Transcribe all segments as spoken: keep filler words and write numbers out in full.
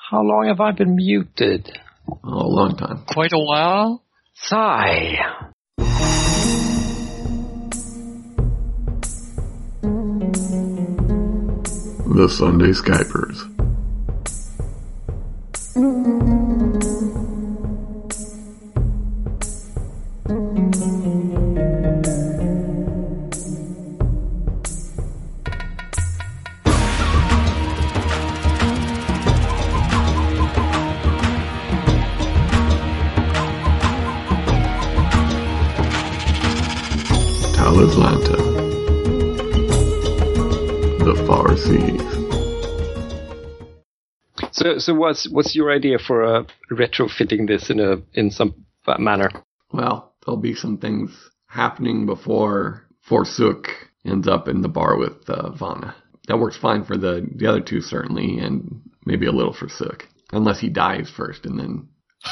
How long have I been muted? Oh, a long time. Quite a while? Sigh. The Sunday Skypers. Atlanta, the far seas. So, so what's what's your idea for uh, retrofitting this in a in some manner? Well, there'll be some things happening before Forsook ends up in the bar with uh, Vanna. That works fine for the the other two certainly, and maybe a little for Sook, unless he dies first, and then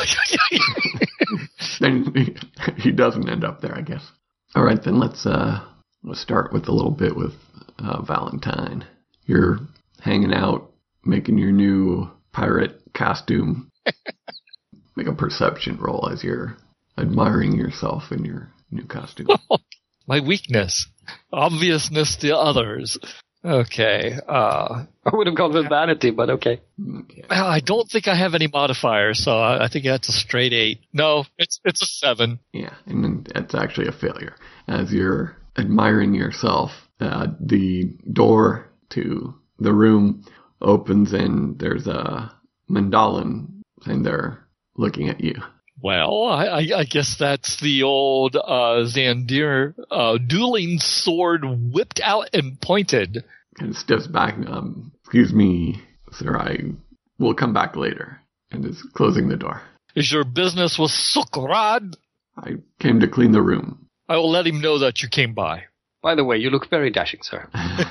then he, he doesn't end up there, I guess. All right, then let's uh let's start with a little bit with uh, Valentine. You're hanging out, making your new pirate costume. Make a perception roll as you're admiring yourself in your new costume. My weakness, obviousness to others. Okay. Uh, I would have gone with vanity, but okay. Okay. well, I don't think I have any modifiers, so I, I think that's a straight eight. No, it's it's a seven. Yeah, and then it's actually a failure. As you're admiring yourself, uh, the door to the room opens and there's a Mandalin and they're looking at you. Well, I, I, I guess that's the old uh, Xandir uh, dueling sword whipped out and pointed. And steps back. Um, excuse me, sir, I will come back later. And is closing the door. Is your business with Sukrad? I came to clean the room. I will let him know that you came by. By the way, you look very dashing, sir.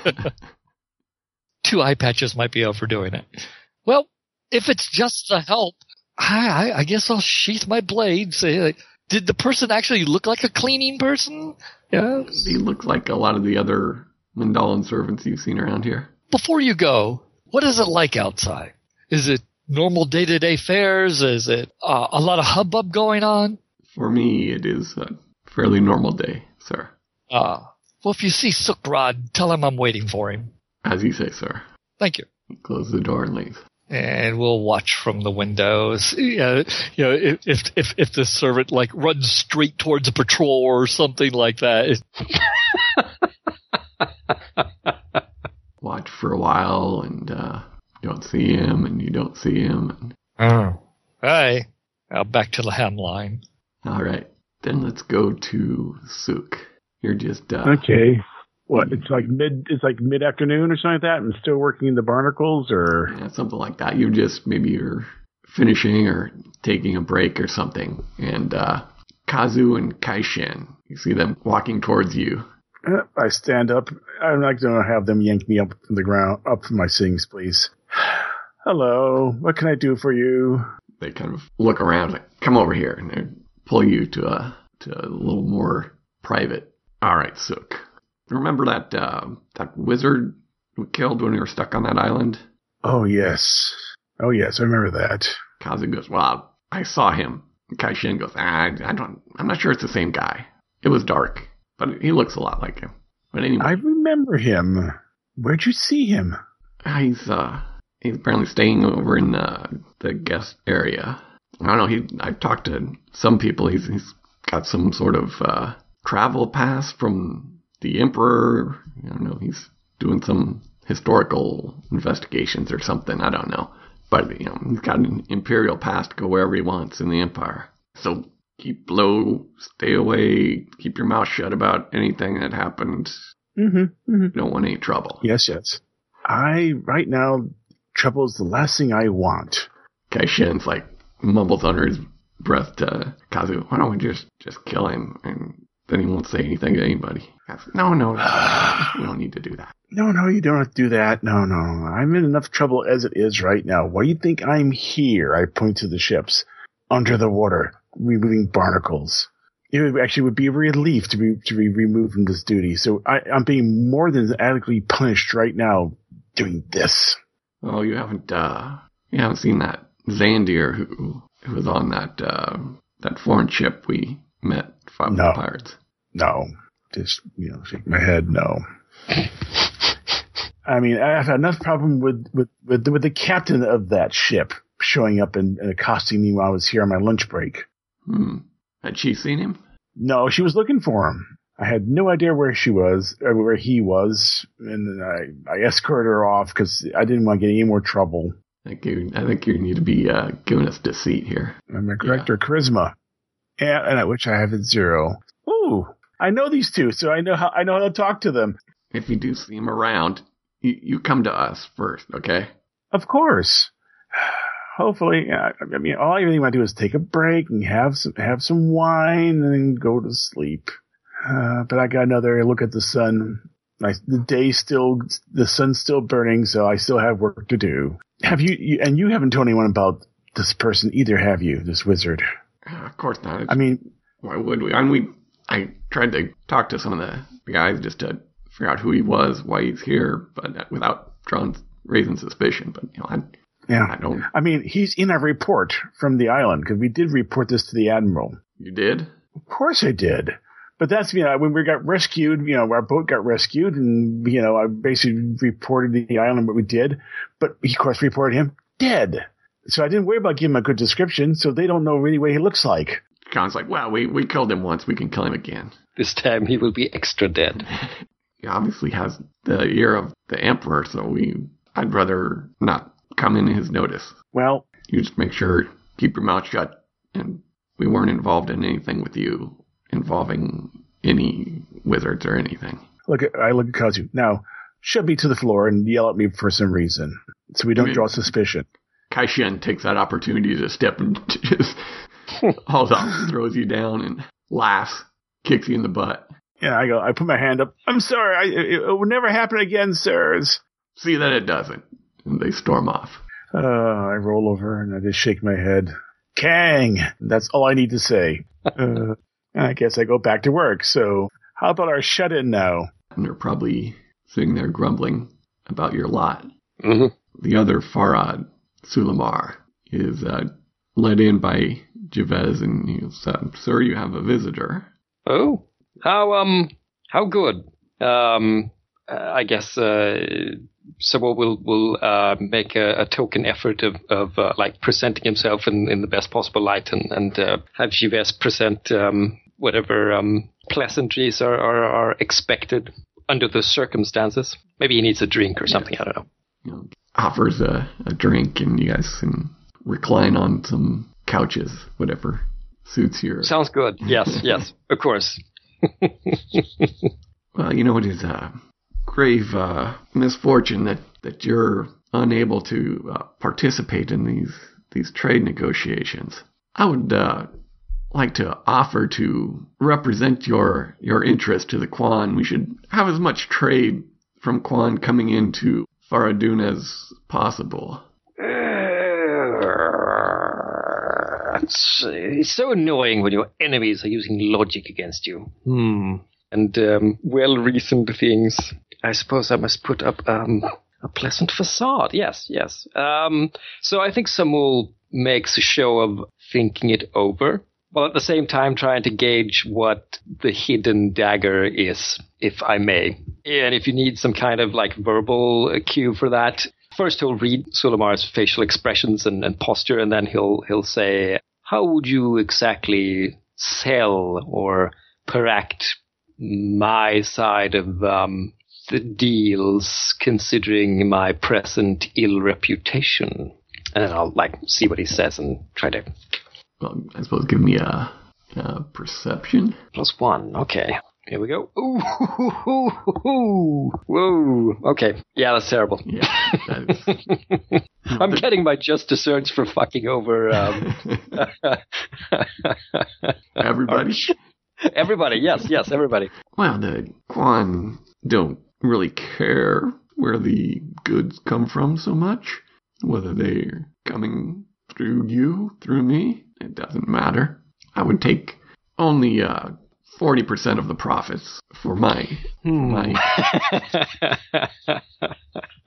Two eye patches might be overdoing it. Well, if it's just the help, I, I, I guess I'll sheath my blade. Say, like, did the person actually look like a cleaning person? Yes. He looks like a lot of the other Mandalin servants you've seen around here. Before you go, what is it like outside? Is it normal day-to-day fares? Is it uh, a lot of hubbub going on? For me, it is a fairly normal day, sir. Ah. Uh, well, if you see Sukrad, tell him I'm waiting for him. As you say, sir. Thank you. He closes the door and leaves. And we'll watch from the windows. You know, you know if, if if if the servant like runs straight towards a patrol or something like that. Watch for a while, and uh, you don't see him, and you don't see him. And... Oh. Hey. Now back to the hemline. All right. Then let's go to Sook. You're just... Uh, okay. What, it's like mid, it's like mid-afternoon or something like that, and still working in the barnacles, or? Yeah, something like that. You just, maybe you're finishing or taking a break or something, and uh, Kazu and Kaishen, you see them walking towards you. Uh, I stand up. I'm not going to have them yank me up from the ground, up from my sings, please. Hello, what can I do for you? They kind of look around, like, come over here, and they pull you to a to a little more private. All right, Sook. Remember that uh, that wizard we killed when we were stuck on that island? Oh, yes. Oh, yes, I remember that. Kazu goes, well, I saw him. And Kaishen goes, ah, I, I don't, I'm not sure it's the same guy. It was dark, but he looks a lot like him. But anyway. I remember him. Where'd you see him? He's, uh, he's apparently staying over in uh, the guest area. I don't know, he, I've talked to some people. He's, he's got some sort of uh, travel pass from the Emperor. I don't know, he's doing some historical investigations or something. I don't know. But, you know, he's got an imperial pass to go wherever he wants in the Empire. So keep low, stay away, keep your mouth shut about anything that happened. Mm-hmm, mm-hmm. You don't want any trouble. Yes, yes. I, right now, trouble is the last thing I want. Kaishen's like, mumbles under his breath to Kazu, why don't we just, just kill him? And then he won't say anything to anybody. No, no, we don't need to do that. No, no, you don't have to do that. No, no, I'm in enough trouble as it is right now. Why do you think I'm here? I point to the ships under the water, removing barnacles. It would actually would be a relief to be to be removed from this duty. So I, I'm being more than adequately punished right now doing this. Oh, you haven't uh, you You haven't seen that Xandir who who was on that uh, that foreign ship we met fought with No. the pirates? No. Just, you know, shake my head, no. I mean, I have enough problem with, with, with, the, with the captain of that ship showing up and, and accosting me while I was here on my lunch break. Hmm. Had she seen him? No, she was looking for him. I had no idea where she was, or where he was, and I, I escorted her off because I didn't want to get any more trouble. I think you, I think you need to be uh, giving us deceit here. I'm a correct or charisma, and, and at which I have a zero. Ooh, I know these two, so I know how I know how to talk to them. If you do see him around, you, you come to us first, okay? Of course. Hopefully, I, I mean, all I really want to do is take a break and have some have some wine and then go to sleep. Uh, but I got another look at the sun. I, the day's still, the sun's still burning, so I still have work to do. Have you, you and you haven't told anyone about this person either, have you? This wizard? Uh, of course not. It's, I mean, why would we? I mean, we, I tried to talk to some of the guys just to figure out who he was, why he's here, but without drawing, raising suspicion. But, you know, I, yeah. I don't. I mean, he's in our report from the island, because we did report this to the admiral. You did? Of course I did. But that's, you know, when we got rescued, you know, our boat got rescued, and, you know, I basically reported the island what we did, but he, of course, reported him dead. So I didn't worry about giving him a good description, so they don't know really what he looks like. Khan's like, well, we, we killed him once, we can kill him again. This time he will be extra dead. He obviously has the ear of the Emperor, so we, I'd rather not come in his notice. Well, You just make sure, keep your mouth shut, and we weren't involved in anything with you involving any wizards or anything. look at, I look at Kazu. Now, shove me to the floor and yell at me for some reason, so we don't mean- draw suspicion. Kaishen takes that opportunity to step and just hauls off, throws you down, and laughs, kicks you in the butt. Yeah, I go, I put my hand up. I'm sorry, I, it, it will never happen again, sirs. See that it doesn't. And they storm off. Uh, I roll over and I just shake my head. Kang! That's all I need to say. Uh, and I guess I go back to work. So how about our shut-in now? And they're probably sitting there grumbling about your lot. Mm-hmm. The other Farad, Sulamar, is uh, led in by Javez, and he said, "Sir, you have a visitor." Oh, how um, how good. Um, uh, I guess uh, Sabo will will uh, make a, a token effort of of uh, like presenting himself in, in the best possible light, and and uh, have Javez present um, whatever um, pleasantries are, are are expected under the circumstances. Maybe he needs a drink or something. I don't know. You know, offers a, a drink, and you guys can recline on some couches, whatever suits your... Sounds good. Yes, yes, of course. Well, you know, it is a grave uh, misfortune that, that you're unable to uh, participate in these these trade negotiations. I would uh, like to offer to represent your your interest to the Quan. We should have as much trade from Quan coming into Faradun as possible. It's, it's so annoying when your enemies are using logic against you. Hmm. And um, well-reasoned things. I suppose I must put up um, a pleasant facade. Yes, yes. Um, so I think Samul makes a show of thinking it over, while at the same time trying to gauge what the hidden dagger is, if I may. And if you need some kind of like verbal cue for that, first he'll read Sulamar's facial expressions and, and posture, and then he'll he'll say, "How would you exactly sell or correct my side of um, the deals, considering my present ill reputation?" And then I'll like see what he says and try to. Well, I suppose give me a, a perception. Plus one. Okay. Here we go. Ooh, hoo, hoo, hoo, hoo. Whoa. Okay. Yeah, that's terrible. Yeah, that is. I'm getting my just desserts for fucking over um, Everybody. everybody. Yes, yes, everybody. Well, the Quan don't really care where the goods come from so much. Whether they're coming through you, through me, it doesn't matter. I would take only uh, forty percent of the profits for my... Hmm. my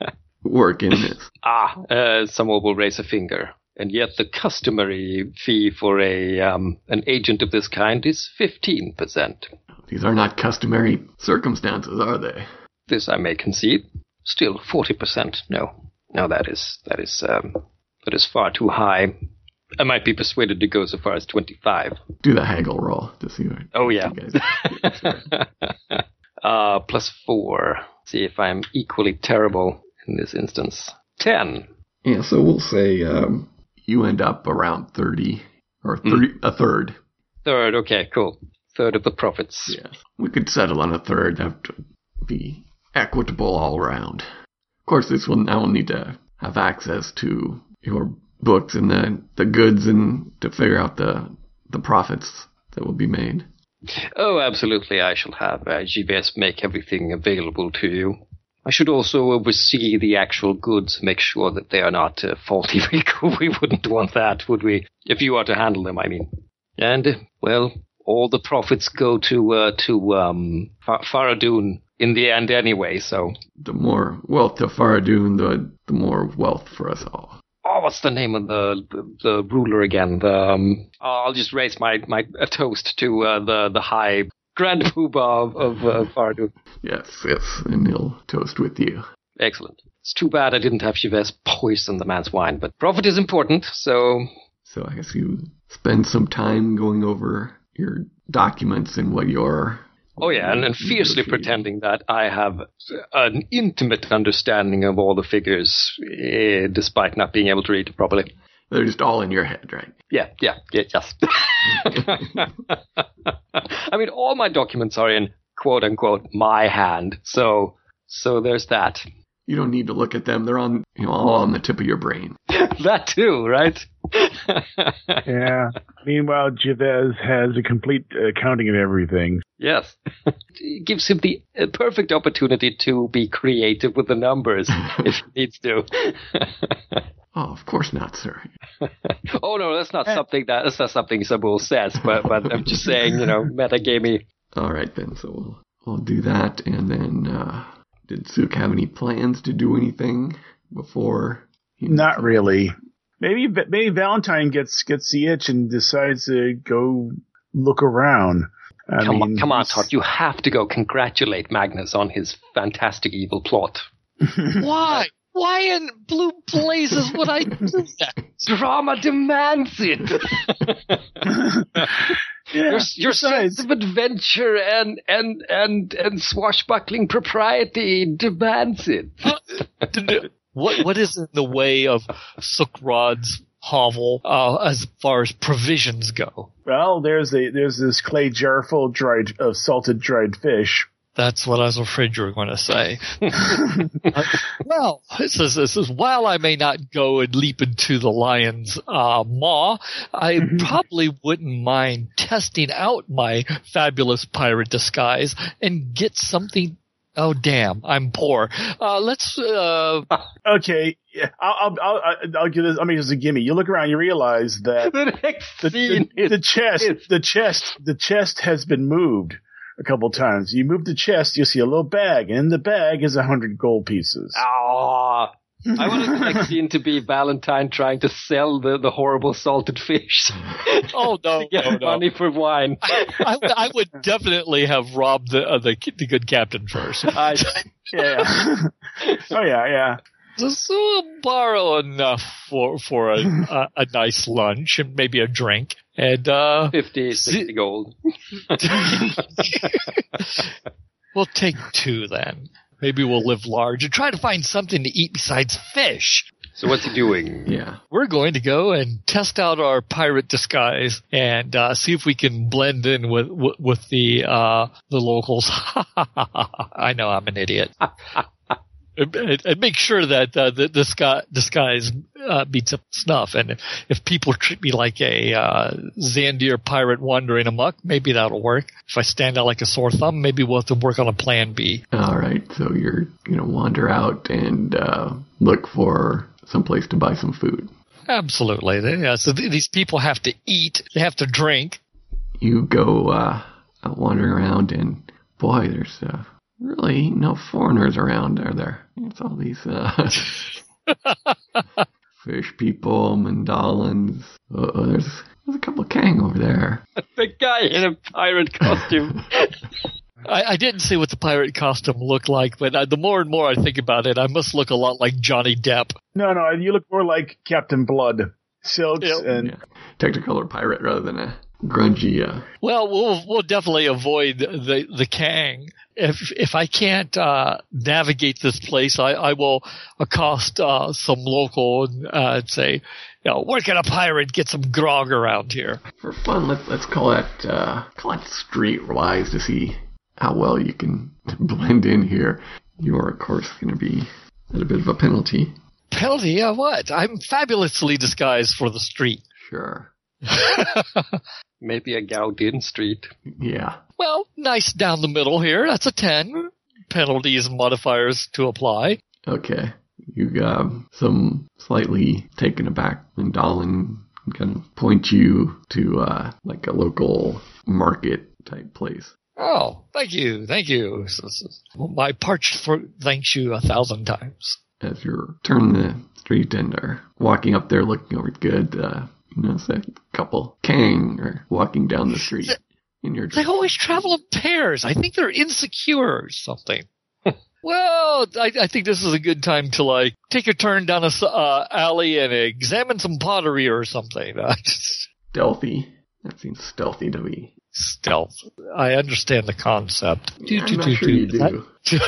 work in this? Ah, uh, someone will raise a finger. And yet the customary fee for a um, an agent of this kind is fifteen percent. These are not customary circumstances, are they? This I may concede. Still, forty percent, no. No, that is, that is, um, that is far too high. I might be persuaded to go so far as twenty-five. Do the haggle roll to see what Oh, yeah. you guys uh, plus four. See if I'm equally terrible in this instance. Ten. Yeah, so we'll say um, you end up around thirty, or thirty, mm. a third. Third, okay, cool. Third of the profits. Yeah, we could settle on a third. Have to be equitable all around. Of course, this will now need to have access to your books and the, the goods and to figure out the the profits that will be made. Oh, absolutely. I shall have uh, G V S make everything available to you. I should also oversee the actual goods, make sure that they are not uh, faulty. We wouldn't want that, would we? If you are to handle them, I mean. And, well, all the profits go to uh, to um, Far- Faradun in the end anyway, so... The more wealth to Faradun, the, the more wealth for us all. Oh, what's the name of the the, the ruler again? The um, oh, I'll just raise my, my a toast to uh, the, the high Grand Poobah of, of uh, Faradun. Yes, yes, and he'll toast with you. Excellent. It's too bad I didn't have Chavez poison the man's wine, but profit is important, so... So I guess you spend some time going over your documents and what your... Oh yeah, and, and fiercely pretending that I have an intimate understanding of all the figures, eh, despite not being able to read it properly. They're just all in your head, right? Yeah, yeah, yeah, yes. I mean, all my documents are in quote-unquote my hand, so so there's that. You don't need to look at them. They're on, you know, all on the tip of your brain. That too, right? Yeah. Meanwhile, Chavez has a complete accounting of everything. Yes. It gives him the uh, perfect opportunity to be creative with the numbers if he needs to. Oh, of course not, sir. Oh no, that's not something that that's not something Sabul says, but but I'm just saying, you know, metagamey. All right then, so we'll we'll do that, and then uh, did Suk have any plans to do anything before? He Not really. Maybe maybe Valentine gets gets the itch and decides to go look around. I come mean, on, come on, Todd. You have to go congratulate Magnus on his fantastic evil plot. Why? Why in blue blazes would I do that? Drama demands it. Yeah, your your sense of adventure and and and and swashbuckling propriety demands it. What what is in the way of Sukrad's hovel uh, as far as provisions go? Well, there's a there's this clay jar full of dried of salted dried fish. That's what I was afraid you were going to say. uh, well, it says, this is, while I may not go and leap into the lion's uh, maw, I probably wouldn't mind testing out my fabulous pirate disguise and get something. Oh, damn, I'm poor. Uh, let's... Uh, okay, yeah, I'll, I'll, I'll, I'll give this, I mean, it's a gimme. You look around, you realize that the next the, scene the, is, the chest, is. the chest, the chest has been moved a couple times. You move the chest, you see a little bag, and in the bag is a hundred gold pieces. Ah, I wanted the next scene to be Valentine trying to sell the, the horrible salted fish. Oh, no, to get no, no. money for wine. I, I, I would definitely have robbed the, uh, the, the good captain first. I, Yeah. Oh, yeah, yeah. Just uh, borrow enough for for a, a, a nice lunch and maybe a drink. And uh, fifty, sixty gold. We'll take two then. Maybe we'll live large and try to find something to eat besides fish. So what's he doing? Yeah. We're going to go and test out our pirate disguise and uh, see if we can blend in with with, with the uh, the locals. I know I'm an idiot. And, and make sure that uh, the disguise, disguise uh, beats up snuff. And if, if people treat me like a uh, Zandir pirate wandering amok, maybe that'll work. If I stand out like a sore thumb, maybe we'll have to work on a plan B. All right, so you're going to wander out and uh, look for some place to buy some food. Absolutely. Yeah, so th- these people have to eat. They have to drink. You go uh, out wandering around, and boy, there's uh, really no foreigners around, are there? It's all these uh, fish people, Mandalans. Uh, there's, there's a couple of Kang over there. The guy in a pirate costume. I, I didn't see what the pirate costume looked like, but uh, the more and more I think about it, I must look a lot like Johnny Depp. No, no, you look more like Captain Blood. Silks Yep. and... Yeah. Technicolor pirate rather than a grungy... Uh, Well, we'll we'll definitely avoid the the Kang. If if I can't uh, navigate this place, I, I will accost uh, some local and uh, say, you know, where can a pirate get some grog around here? for fun, let's let's call it, uh, call it streetwise to see how well you can blend in here. You are, of course, going to be at a bit of a penalty. Penalty? Yeah, what? I'm fabulously disguised for the street. Sure. Maybe a Gaudin Street. Yeah. Well, nice down the middle here. That's a ten. Penalties and modifiers to apply. Okay. You got some slightly taken aback Mandalin kind of point you to uh, like a local market type place. Oh, thank you, thank you. So- so- My parched throat thanks you a thousand times. As you're turning the street and are walking up there looking over good, uh, you notice a couple Kang are walking down the street in your They always travel in pairs. I think they're insecure or something. Well, I, I think this is a good time to, like, take a turn down a s- uh, alley and examine some pottery or something. Uh, stealthy. That seems stealthy to me. stealth. I understand the concept. Yeah, I'm not sure you do.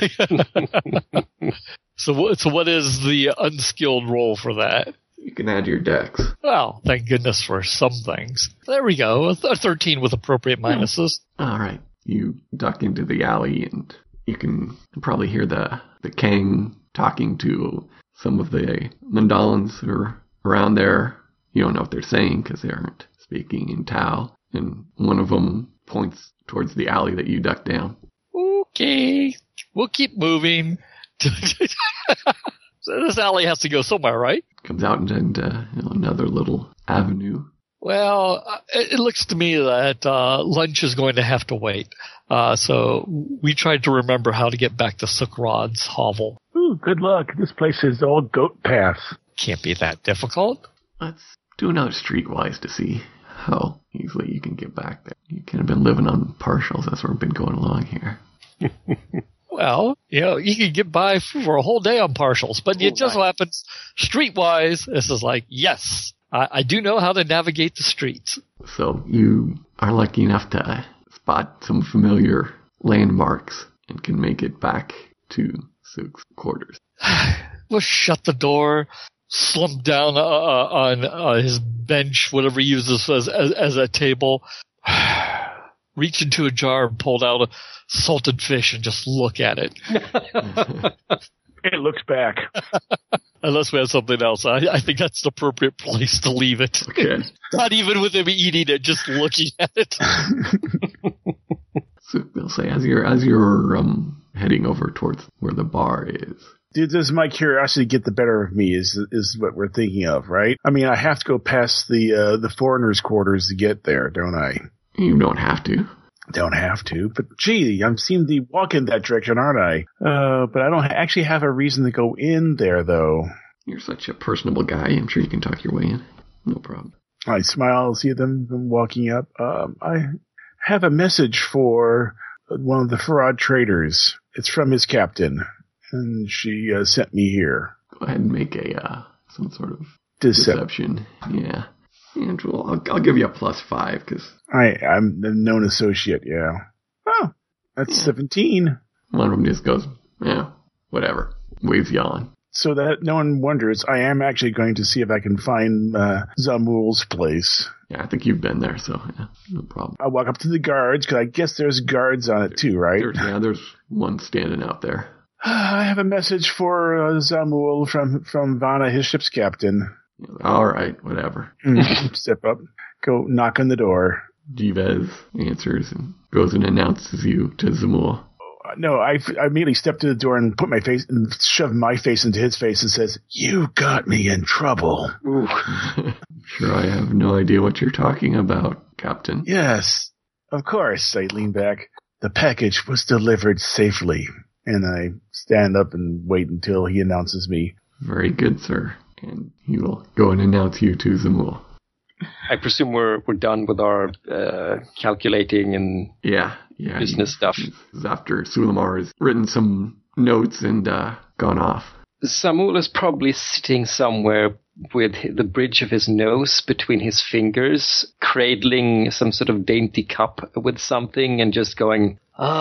so, what- so what is the unskilled role for that? You can add your dex. Well, thank goodness for some things. There we go. A th- a thirteen with appropriate minuses. All right. You duck into the alley and you can probably hear the, the Kang talking to some of the Mandalans who are around there. You don't know what they're saying because they aren't speaking in Tau. And one of them points towards the alley that you ducked down. Okay, we'll keep moving. So this alley has to go somewhere, right? Comes out into uh, you know, another little avenue. Well, uh, it, it looks to me that uh, lunch is going to have to wait. Uh, so we tried to remember how to get back to Sookrod's hovel. Ooh, good luck. This place is all goat paths. Can't be that difficult. Let's do another streetwise to see how easily you can get back there. You kind of been living on partials. That's where we've been going along here. Well, you know, you can get by for a whole day on partials, but it just so happens streetwise. This is like, yes, I, I do know how to navigate the streets. So you are lucky enough to spot some familiar landmarks and can make it back to Sook's quarters. We'll shut the door, slump down uh, on uh, his bench, whatever he uses as, as, as a table, reach into a jar and pull out a salted fish and just look at it. It looks back. Unless we have something else. I, I think that's the appropriate place to leave it. Okay. Not even with him eating it, just looking at it. So they'll say as you're as you're um, heading over towards where the bar is. Dude, does my curiosity get the better of me? Is is what we're thinking of, right? I mean, I have to go past the uh, the foreigners' quarters to get there, don't I? You don't have to. Don't have to, but gee, I'm seem to walk in that direction, aren't I? Uh, but I don't actually have a reason to go in there, though. You're such a personable guy. I'm sure you can talk your way in. No problem. I smile, see them walking up. Um, I have a message for one of the Farad traders. It's from his captain, and she uh, sent me here. Go ahead and make a uh, some sort of Decep- deception. Yeah. And we'll, I'll, I'll give you a plus five because I, I'm a known associate, yeah. Oh, that's Yeah. seventeen. one of them just goes, yeah, whatever. Waves you on. So that no one wonders, I am actually going to see if I can find uh, Zamul's place. Yeah, I think you've been there, so yeah, no problem. I walk up to the guards, because I guess there's guards on it too, right? There's, yeah, there's one standing out there. I have a message for uh, Zamul from, from Vanna, his ship's captain. All right, whatever. Step up, go knock on the door. Jivez answers and goes and announces you to Zamul. Uh, No, I, I immediately step to the door and put my face and shove my face into his face and says, "You got me in trouble." Sure, I have no idea what you're talking about, Captain. Yes, of course. I lean back. The package was delivered safely. And I stand up and wait until he announces me. Very good, sir. And he will go and announce you to Zamul. I presume we're we're done with our uh, calculating and yeah, yeah, business stuff. This is after Sulamar has written some notes and uh, gone off. Zamul is probably sitting somewhere with the bridge of his nose between his fingers, cradling some sort of dainty cup with something and just going,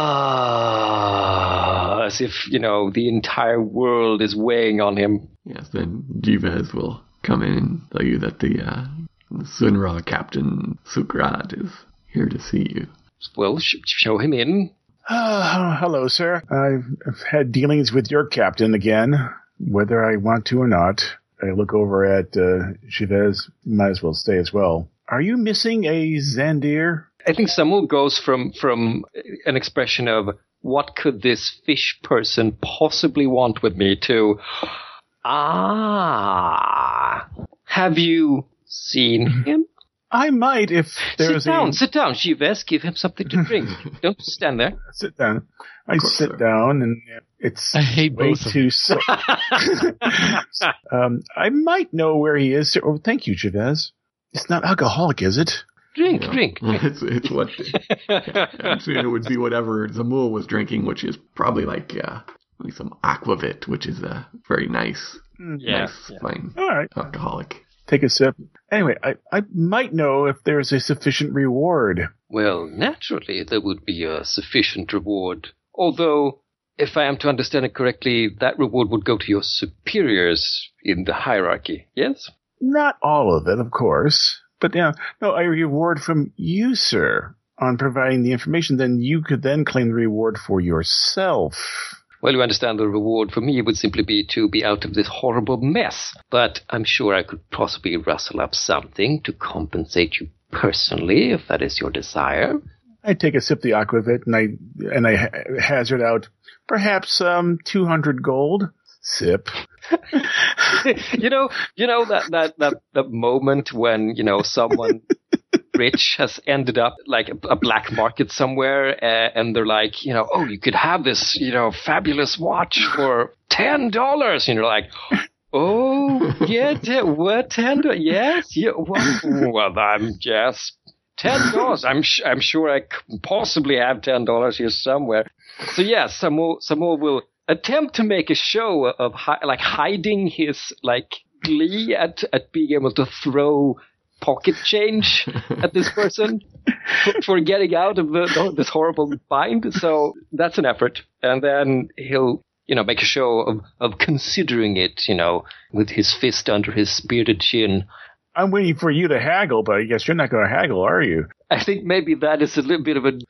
ah, as if, you know, the entire world is weighing on him. Yes, then Jivez will come in and tell you that the, uh, the Sunra captain Sukrat is here to see you. Well, sh- show him in. Uh, hello, sir. I've, I've had dealings with your captain again, whether I want to or not. I look over at uh, Jivez. Might as well stay as well. Are you missing a Zandir? I think Zamul goes from, from an expression of, what could this fish person possibly want with me, to, ah, have you seen him? I might if there's sit down, a... sit down, Jivez. Give him something to drink. Don't stand there. Sit down. I course, sit sir. down, and it's I hate way both of too so. um, I might know where he is. Sir. Oh, thank you, Jivez. It's not alcoholic, is it? Drink, Yeah. drink. it's it's what actually it would be whatever Zamul was drinking, which is probably like uh, like some aquavit, which is a very nice, Yeah, nice, yeah. fine All right. alcoholic. Take a sip. Anyway, I, I might know if there's a sufficient reward. Well, naturally, there would be a sufficient reward. Although, if I am to understand it correctly, that reward would go to your superiors in the hierarchy, yes? Not all of it, of course. But yeah, no, a reward from you, sir, on providing the information. Then you could then claim the reward for yourself. Well, you understand the reward for me would simply be to be out of this horrible mess. But I'm sure I could possibly rustle up something to compensate you personally, if that is your desire. I take a sip of the aquavit, and I and I ha- hazard out perhaps um two hundred gold. Sip. you know, you know that, that, that, that moment when, you know, someone rich has ended up like a, a black market somewhere, uh, and they're like, you know, oh, you could have this, you know, fabulous watch for ten dollars, and you're like, oh, yeah, te- what ten dollars? Yes, yeah, well, well, I'm just ten dollars. I'm sh- I'm sure I could possibly have ten dollars here somewhere. So yes, Zamul Zamul will attempt to make a show of hi- like hiding his like glee at at being able to throw pocket change at this person for, for getting out of the, the, this horrible bind. So that's an effort, and then he'll, you know, make a show of of considering it, you know, with his fist under his bearded chin. I'm waiting for you to haggle, but I guess you're not going to haggle, are you? I think maybe that is a little bit of a,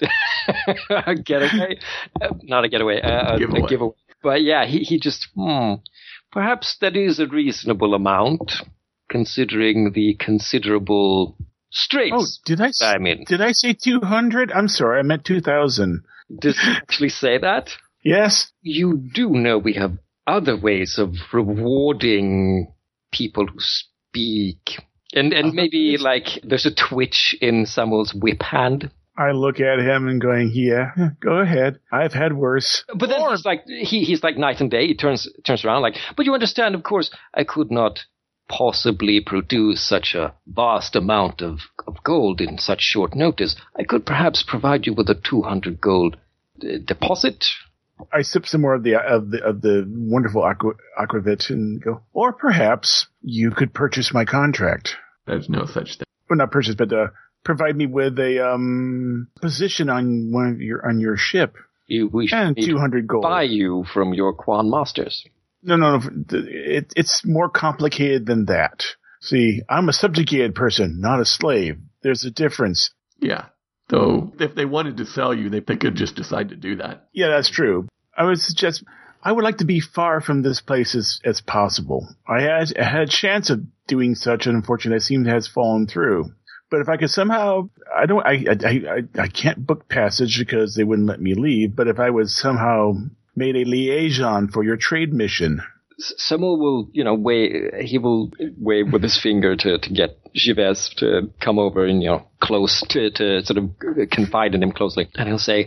a getaway, uh, not a getaway, uh, a, Giveaway. a giveaway. But yeah, he he just hmm, perhaps that is a reasonable amount, considering the considerable straits. Oh, did I? s- I mean, Did I say two hundred? I'm sorry, I meant two thousand. did you actually say that? Yes. You do know we have other ways of rewarding people who speak. And and Other maybe ways? like there's a twitch in Samuel's whip hand. I look at him and going, yeah, go ahead. I've had worse. But then he's like he he's like night and day. He turns turns around like, but you understand, of course, I could not possibly produce such a vast amount of, of gold in such short notice. I could perhaps provide you with a two hundred gold uh, deposit. I sip some more of the of the of the wonderful aqua, aquavit and go, or perhaps you could purchase my contract. There's no such thing. Well, not purchase, but uh, provide me with a um position on one of your on your ship You wish and me to two hundred gold. buy you from your Quan masters. No, no, no. It, it's more complicated than that. See, I'm a subjugated person, not a slave. There's a difference. Yeah. Though, if they wanted to sell you, they, they could just decide to do that. Yeah, that's true. I would suggest I would like to be far from this place as, as possible. I had I had a chance of doing such, and unfortunately, it seems has fallen through. But if I could somehow, I don't, I, I, I, I can't book passage because they wouldn't let me leave. But if I was somehow made a liaison for your trade mission. Samuel will, you know, wave, he will wave with his finger to, to get Jivez to come over and, you know, close to, to sort of confide in him closely. And he'll say,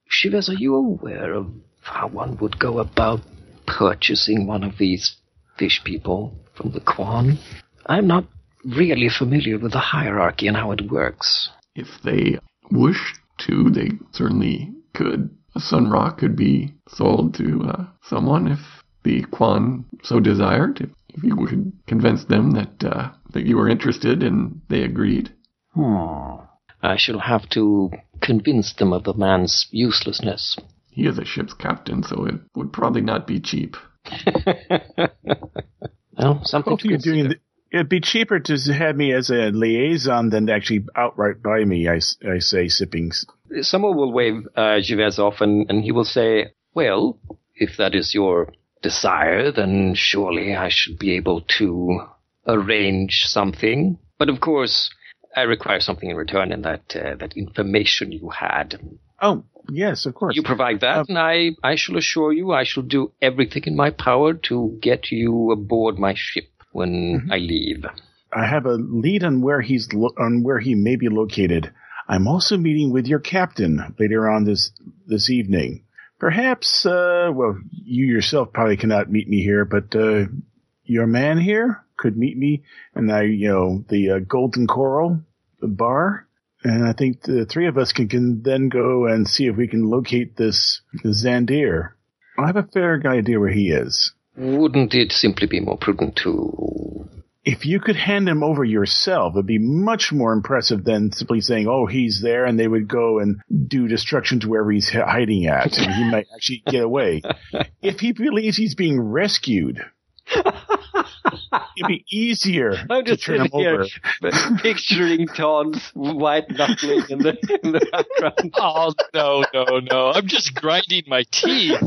Shivez, are you aware of how one would go about purchasing one of these fish people from the Quan? I'm not really familiar with the hierarchy and how it works. If they wish to, they certainly could. A sun rock could be sold to uh, someone if the Quan so desired. If, if you could convince them that uh, that you were interested and they agreed. Hmm. I shall have to convince them of the man's uselessness. He is a ship's captain, so it would probably not be cheap. Well, something to you're doing the, it'd be cheaper to have me as a liaison than to actually outright buy me, I, I say, sipping. Someone will wave uh, Jivez off, and, and he will say, well, if that is your desire, then surely I should be able to arrange something. But of course, I require something in return, and that uh, that information you had. Oh, yes, of course. You provide that, uh, and I, I shall assure you I shall do everything in my power to get you aboard my ship when mm-hmm. I leave. I have a lead on where he's lo- on where he may be located. I'm also meeting with your captain later on this this evening. Perhaps, uh, well, you yourself probably cannot meet me here, but uh, your man here could meet me, and I, you know, the uh, Golden Coral bar. And I think the three of us can, can then go and see if we can locate this, this Zandir. I have a fair idea where he is. Wouldn't it simply be more prudent to... If you could hand him over yourself, it'd be much more impressive than simply saying, oh, he's there, and they would go and do destruction to wherever he's hiding at, and he might actually get away. If he believes he's being rescued... It'd be easier I'm to just turn him here, over. Picturing Todd's white knuckling in the, in the background. Oh, no, no, no. I'm just grinding my teeth.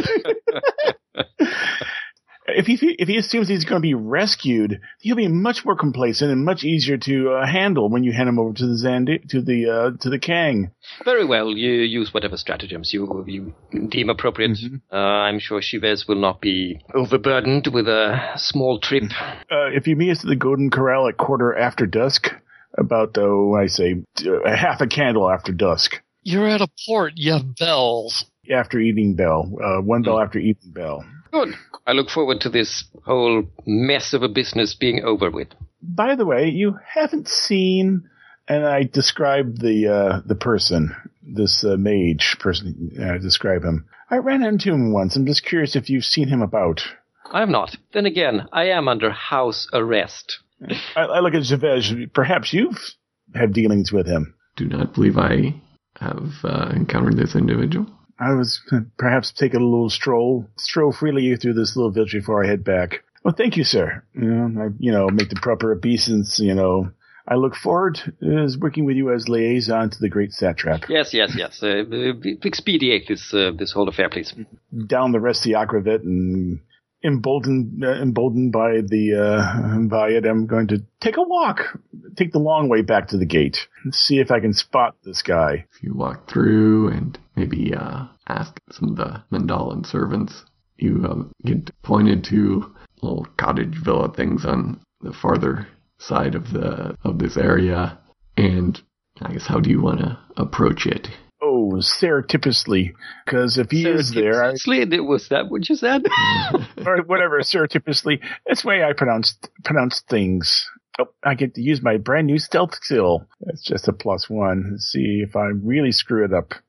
If he if he assumes he's going to be rescued, he'll be much more complacent and much easier to uh, handle when you hand him over to the Zandi- to the uh, to the Kang. Very well, you use whatever stratagems you you deem appropriate. Mm-hmm. Uh, I'm sure Shivez will not be overburdened with a small trip. Uh, if you meet us at the Golden Corral at quarter after dusk, about oh I say uh, half a candle after dusk. You're at a port. You have bells. After evening bell, uh, one bell mm. after evening bell. Good. I look forward to this whole mess of a business being over with. By the way, you haven't seen, and I describe the uh, the person, this uh, mage person, uh, describe him. I ran into him once. I'm just curious if you've seen him about. I have not. Then again, I am under house arrest. I, I look at Jivez. Perhaps you've had dealings with him. Do not believe I have uh, encountered this individual. I was perhaps taking a little stroll, stroll freely through this little village before I head back. Well, thank you, sir. You know, I, you know, make the proper obeisance. You know, I look forward to working with you as liaison to the great satrap. Yes, yes, yes. Uh, expedite this uh, this whole affair, please. Down the rest of the Akravit, and emboldened, uh, emboldened by the uh, by it, I'm going to take a walk, take the long way back to the gate, and see if I can spot this guy. If you walk through and maybe uh, ask some of the Mandalan servants, you uh, get pointed to little cottage villa things on the farther side of the of this area. And I guess, how do you want to approach it? Oh, surreptitiously, because if he is there, I, was that what you said? or whatever, surreptitiously. That's the way I pronounce pronounce things. Oh, I get to use my brand new stealth skill. That's just a plus one. Let's see if I really screw it up.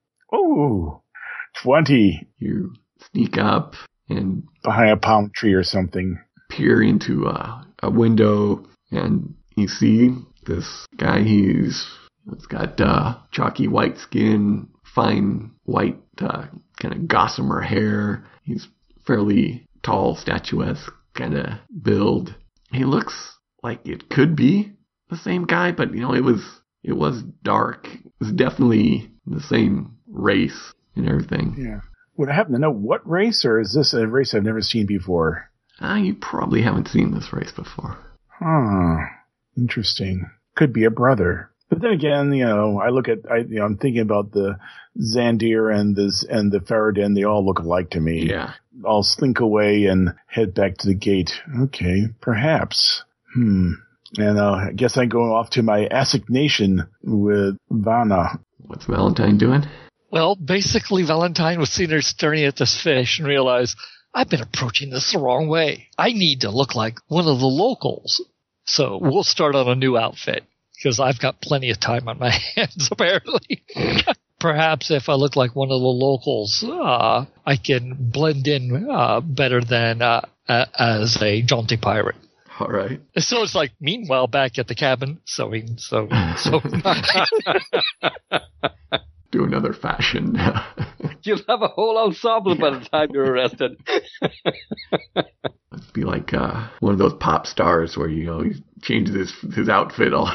Oh, twenty. You sneak up and behind a palm tree or something, peer into a, a window, and you see this guy. He's He's got uh, chalky white skin, fine white uh, kind of gossamer hair. He's fairly tall, statuesque kind of build. He looks like it could be the same guy, but you know, it was it was dark. It was definitely the same race and everything. Yeah. Would I happen to know what race, or is this a race I've never seen before? Ah, uh, you probably haven't seen this race before. Huh. Interesting. Could be a brother. But then again, you know, I look at, I, you know, I'm thinking about the Zandir and the and the Faradin. They all look alike to me. Yeah. I'll slink away and head back to the gate. Okay, perhaps. Hmm. And uh, I guess I'm going off to my assignation with Vanna. What's Valentine doing? Well, basically, Valentine was sitting there staring at this fish and realized, I've been approaching this the wrong way. I need to look like one of the locals. So we'll start on a new outfit because I've got plenty of time on my hands, apparently. Perhaps if I look like one of the locals, uh, I can blend in uh, better than uh, uh, as a jaunty pirate. All right. So it's like, meanwhile, back at the cabin, sewing, so, so. Do another fashion. You'll have a whole ensemble by the time you're arrested. It'd be like uh, one of those pop stars where, you know, he changes his, his outfit all.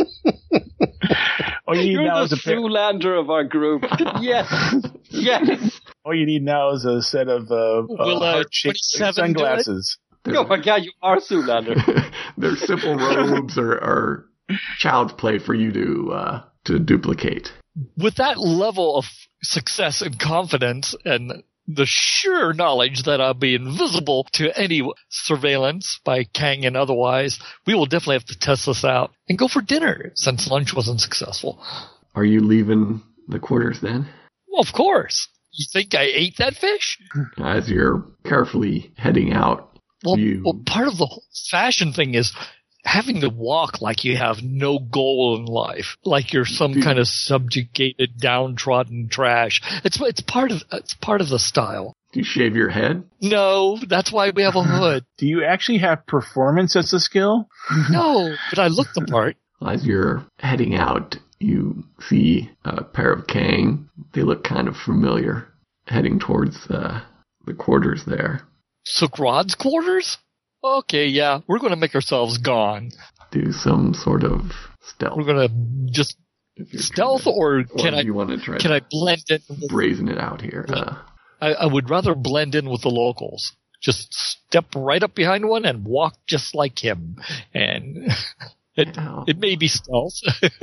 All you need You're now the is a pair. Zoolander of our group. Yes. Yes. All you need now is a set of uh, Will, uh, uh, heart-shaped twenty-seven do it? sunglasses. Oh my God, you are Zoolander. Their simple robes are, are child's play for you to uh, to duplicate. With that level of success and confidence and the sure knowledge that I'll be invisible to any surveillance by Kang and otherwise, we will definitely have to test this out and go for dinner since lunch wasn't successful. Are you leaving the quarters then? Well, of course. You think I ate that fish? As you're carefully heading out, Well, you... well part of the whole fashion thing is having to walk like you have no goal in life, like you're some kind of subjugated, downtrodden trash. It's it's part of it's part of the style. Do you shave your head? No, that's why we have a hood. Do you actually have performance as a skill? No, but I look the part. As you're heading out, you see a pair of Kang. They look kind of familiar, heading towards uh, the quarters there. Sukrad's quarters? Okay, yeah, we're going to make ourselves gone. Do some sort of stealth. We're going to just if you're stealth, trying to- or or can do I you want to try can to I blend in? With, brazen it out here? Uh, I, I would rather blend in with the locals. Just step right up behind one and walk just like him, and it I'll, it may be stealth.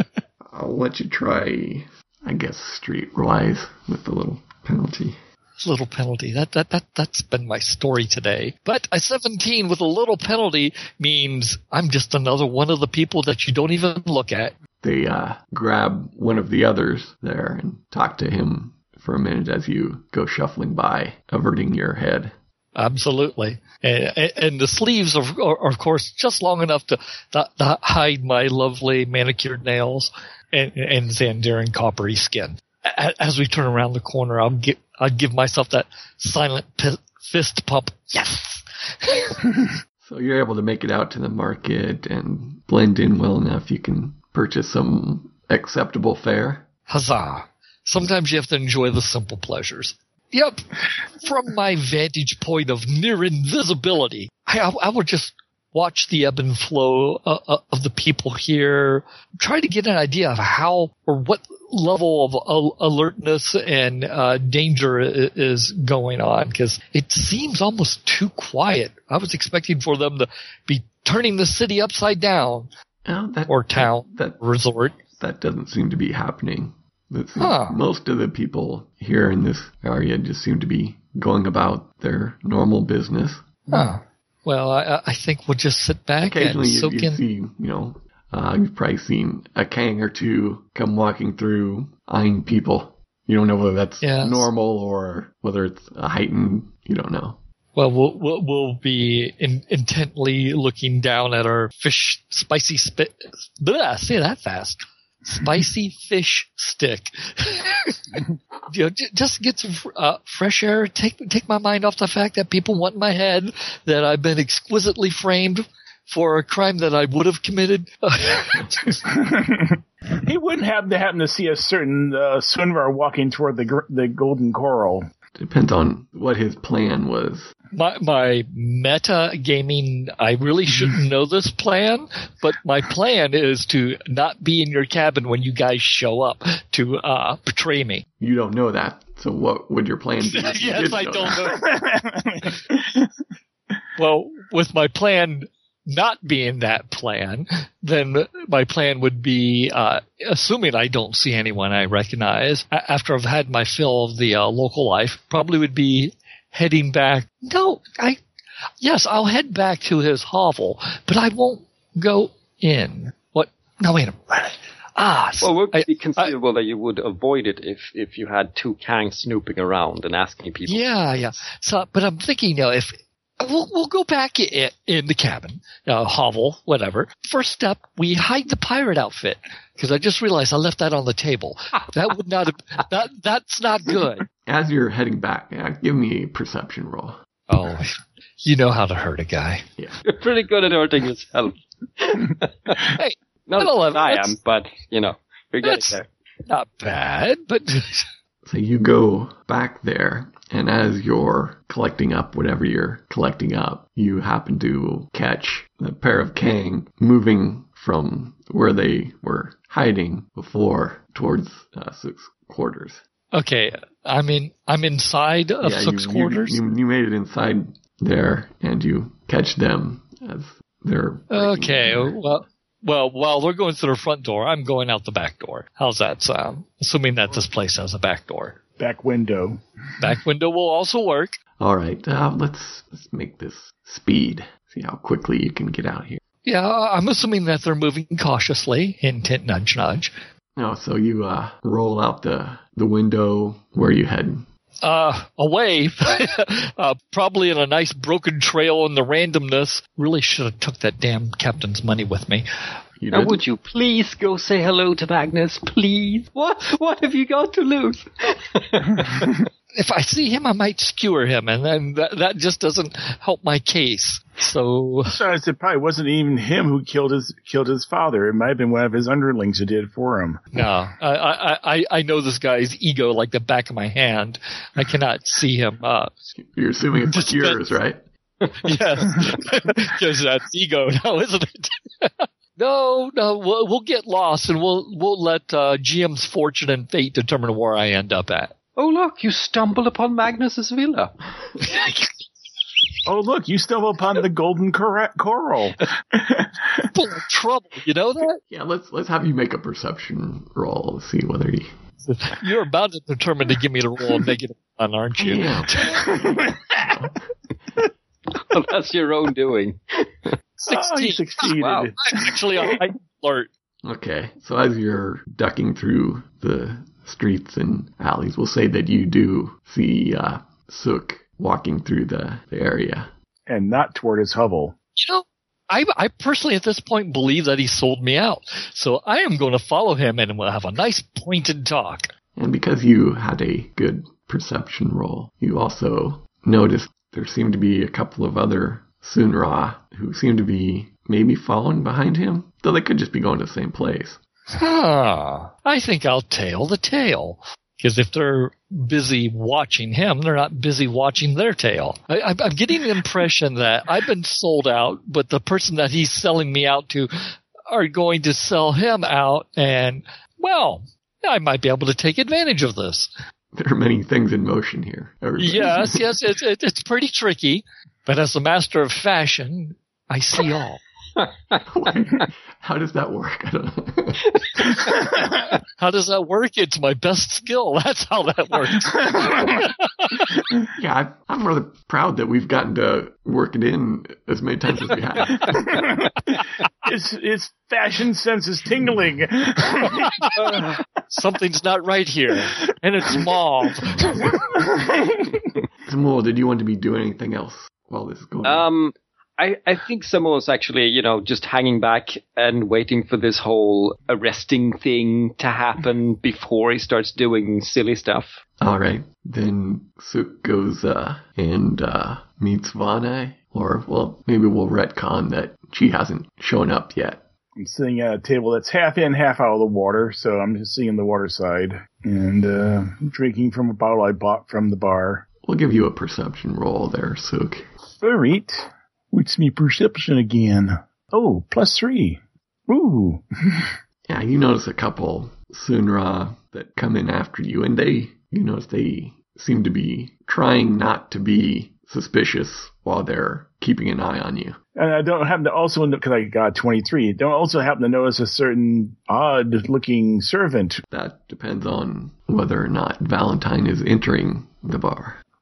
I'll let you try, I guess, streetwise with the little penalty. Little penalty. That that that that's been my story today. But a seventeen with a little penalty means I'm just another one of the people that you don't even look at. They uh, grab one of the others there and talk to him for a minute as you go shuffling by, averting your head. Absolutely. And, and the sleeves are, are, of course, just long enough to, to, to hide my lovely manicured nails and, and Xandarin coppery skin. As we turn around the corner, I'll give, I'll give myself that silent p- fist pump. Yes! So you're able to make it out to the market and blend in well enough you can purchase some acceptable fare. Huzzah. Sometimes you have to enjoy the simple pleasures. Yep. From my vantage point of near invisibility, I, I would just watch the ebb and flow uh, of the people here, try to get an idea of how or what level of uh, alertness and uh, danger is going on, because it seems almost too quiet. I was expecting for them to be turning the city upside down, Oh, that, or town, that, resort. That doesn't seem to be happening. That's, Huh. Most of the people here in this area just seem to be going about their normal business. Huh. Well, I, I think we'll just sit back and Occasionally you, soak you in. see, you know, uh, you've probably seen a Kang or two come walking through, eyeing people. You don't know whether that's Yes. normal or whether it's a heightened, you don't know. Well, we'll we'll, we'll be in, intently looking down at our fish, spicy spit. Blah, say that fast. Spicy fish stick. You know, j- just get some uh, fresh air. Take take my mind off the fact that people want in my head that I've been exquisitely framed for a crime that I would have committed. He wouldn't have to happen to see a certain uh, swimmer walking toward the gr- the golden coral. Depends on what his plan was. My my meta gaming, I really shouldn't know this plan, but my plan is to not be in your cabin when you guys show up to uh, betray me. You don't know that. So what would your plan be? if you Yes, did I know don't that? know. Well, with my plan not being that plan, then my plan would be, uh, assuming I don't see anyone I recognize, a- after I've had my fill of the uh, local life, probably would be heading back. No, I, yes, I'll head back to his hovel, but I won't go in. What? No, wait a minute. Ah, Yes. Well, it would I- be conceivable that you would avoid it if, if you had two Kangs snooping around and asking people. Yeah, yeah. So, but I'm thinking, you know, if we'll we'll go back in, in the cabin, uh, hovel, whatever. First step, we hide the pirate outfit because I just realized I left that on the table. That would not have, that that's not good. As you're heading back, yeah, give me a perception roll. Oh, you know how to hurt a guy. Yeah. You're pretty good at hurting yourself. Hey, Not Hello, as I that's- am, but, you know, you're getting that's- there. not bad, but So you go back there, and as you're collecting up whatever you're collecting up, you happen to catch a pair of Kang moving from where they were hiding before towards uh, Sook's quarters. okay. I'm in. I'm inside of Yeah, Sook's you, quarters. You, you, you made it inside there, and you catch them as they're breaking Okay, in there. well, well, while they're going through the front door, I'm going out the back door. How's that sound? Assuming that this place has a back door. Back window. Back window will also work. All right, uh, let's let's make this speed. See how quickly you can get out here. Yeah, I'm assuming that they're moving cautiously. Hint, hint, nudge, nudge. No, so you uh, roll out the the window. Where you heading? Uh, away, uh, probably in a nice broken trail in the randomness. Really should have took that damn captain's money with me. You Now, did? would you please go say hello to Magnus, please? What What have you got to lose? If I see him, I might skewer him, and then that, that just doesn't help my case. So, Besides, it probably wasn't even him who killed his killed his father. It might have been one of his underlings who did it for him. no, I, I, I, I know this guy's ego like the back of my hand. I cannot see him. Uh, You're assuming it's Just yours, right? yes, because that's ego now, isn't it? No, no, we'll, we'll get lost, and we'll we'll let uh, G M's fortune and fate determine where I end up at. Oh, look, you stumbled upon Magnus's villa. Oh, look, you stumble upon the golden cor- coral. Full of trouble, you know that? Yeah, let's let's have you make a perception roll to see whether he. You're about to determine to give me the roll of negative one, aren't you? Yeah. Well, that's your own doing. Oh, Sixteen. he succeeded. Wow. I'm actually on high alert. Okay, so as you're ducking through the streets and alleys, we'll say that you do see uh, Sook walking through the, the area. And not toward his hovel. You know, I, I personally at this point believe that he sold me out. So I am going to follow him and we'll have a nice pointed talk. And because you had a good perception roll, you also noticed there seemed to be a couple of other Sunra who seemed to be maybe following behind him, though they could just be going to the same place. Huh. I think I'll tail the tail. Because if they're busy watching him, they're not busy watching their tail. I, I'm I'm getting the impression that I've been sold out, but the person that he's selling me out to are going to sell him out, and, well, I might be able to take advantage of this. There are many things in motion here. Everybody. Yes, yes, it's, it's it's pretty tricky, but as a master of fashion, I see all. How does that work? I don't know. How does that work? It's my best skill. That's how that works. Yeah, I, I'm rather proud that we've gotten to work it in as many times as we have. His, his fashion sense is tingling. Something's not right here, and it's mauve. Samuel, did you want to be doing anything else while this is going on? Um, I, I think Samuel's actually, you know, just hanging back and waiting for this whole arresting thing to happen before he starts doing silly stuff. All right. Then Sook goes uh, and uh, meets Vane. Or, well, maybe we'll retcon that she hasn't shown up yet. I'm sitting at a table that's half in, half out of the water, so I'm just sitting on the water side and uh, drinking from a bottle I bought from the bar. We'll give you a perception roll there, Sook. All right. What's me perception again? Oh, plus three. Ooh. Yeah, you notice a couple Sunra that come in after you, and they, you notice they seem to be trying not to be suspicious while they're keeping an eye on you. And I don't happen to also, because I got twenty-three, don't also happen to notice a certain odd-looking servant. That depends on whether or not Valentine is entering the bar.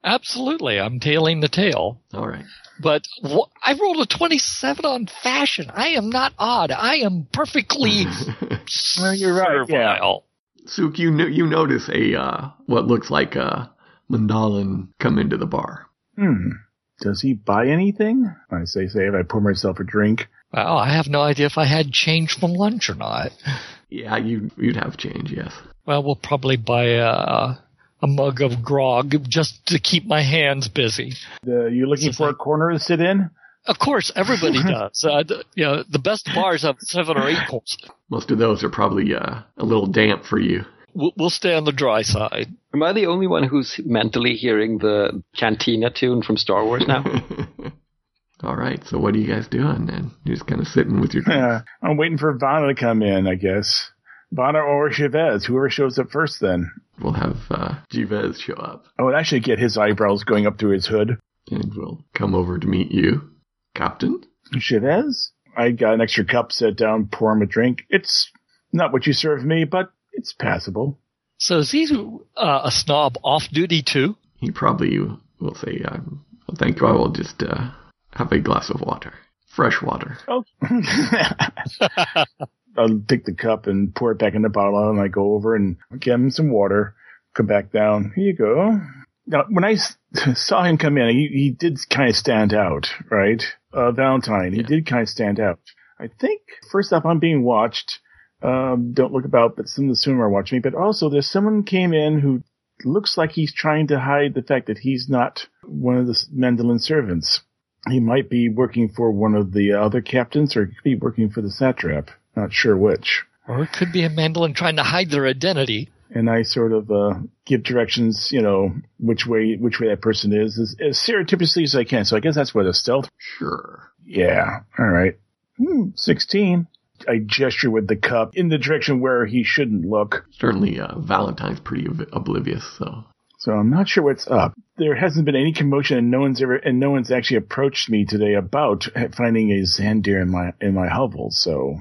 Absolutely. I'm tailing the tail. All right. But wh- I rolled a twenty-seven on fashion. I am not odd. I am perfectly Well, you're right. Yeah. servile. Sook, you no- you notice a uh, what looks like a Mandalan come into the bar. Hmm. Does he buy anything? I say, say, if I pour myself a drink. Well, I have no idea if I had change from lunch or not. Yeah, you you'd have change, yes. Well, we'll probably buy a, a mug of grog just to keep my hands busy. The, you looking for a corner to sit in? Of course, everybody does. Uh, the, you know, the best bars have seven or eight holes. Most of those are probably uh, a little damp for you. We'll, we'll stay on the dry side. Am I the only one who's mentally hearing the Cantina tune from Star Wars now? All right, so what are you guys doing then? You're just kind of sitting with your Yeah, I'm waiting for Vanna to come in, I guess. Vanna or Chavez, whoever shows up first then. We'll have uh, Jivez show up, I would actually get his eyebrows going up to his hood. and we'll come over to meet you. Captain? Chavez? I got an extra cup, sit down, pour him a drink. It's not what you served me, but it's passable. So is he uh, a snob off duty too? He probably will say, uh, well, thank you, I will just uh, have a glass of water. Fresh water. Oh. I'll take the cup and pour it back in the bottle, and I go over and give him some water, come back down. Here you go. Now, when I s- saw him come in, he, he did kind of stand out, right? Uh, Valentine, he Yeah. did kind of stand out. I think, first off, I'm being watched. Um, don't look about, but some of the swimmer are watching me. But also, there's someone came in who looks like he's trying to hide the fact that he's not one of the Mandolin servants. He might be working for one of the other captains, or he could be working for the satrap. Not sure which. Or it could be a mandolin trying to hide their identity. And I sort of uh, give directions, you know, which way which way that person is, as, as stereotypically as I can. So I guess that's what a stealth. Sure. Yeah. All right. Hmm, sixteen. I gesture with the cup in the direction where he shouldn't look. Certainly, uh, Valentine's pretty ob- oblivious, so. So I'm not sure what's up. There hasn't been any commotion, and no one's ever and no one's actually approached me today about finding a Xandir in my in my hovel. So.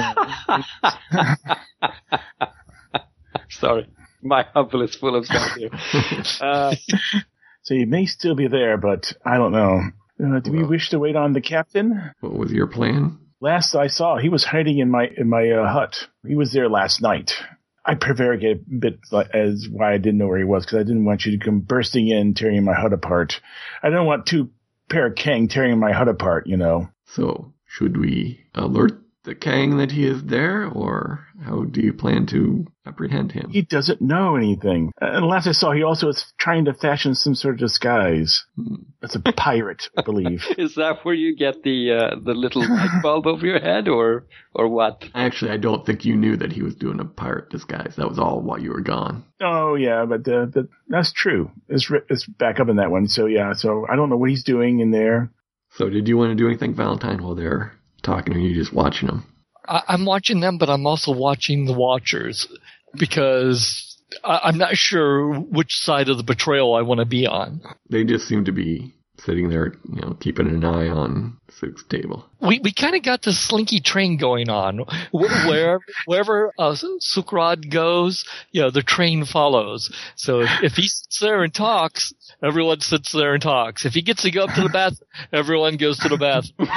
Sorry. My hovel is full of stuff here. Uh, So he may still be there, but I don't know. Uh, do we Well. wish to wait on the captain? What was your plan? Last I saw, he was hiding in my in my uh, hut. He was there last night. I prevaricate a bit like, as why I didn't know where he was, because I didn't want you to come bursting in, tearing my hut apart. I don't want two pair of Kang tearing my hut apart, you know. So, should we alert the Kang that he is there, or how do you plan to apprehend him? He doesn't know anything. And last I saw, he also was trying to fashion some sort of disguise. Hmm. That's a pirate, I believe. is that where you get the uh, the little light bulb over your head, or or what? Actually, I don't think you knew that he was doing a pirate disguise. That was all while you were gone. Oh, yeah, but, uh, but that's true. It's, ri- it's back up in that one. So, yeah, so I don't know what he's doing in there. So, did you want to do anything, Valentine, while they're talking, or are you just watching them? I, I'm watching them, but I'm also watching the Watchers because I, I'm not sure which side of the betrayal I want to be on. They just seem to be sitting there, you know, keeping an eye on Sook's table. We we kind of got this slinky train going on. Wh- Where wherever uh, Sukrad goes, you know, the train follows. So if, if he sits there and talks, everyone sits there and talks. If he gets to go up to the bath, everyone goes to the bathroom.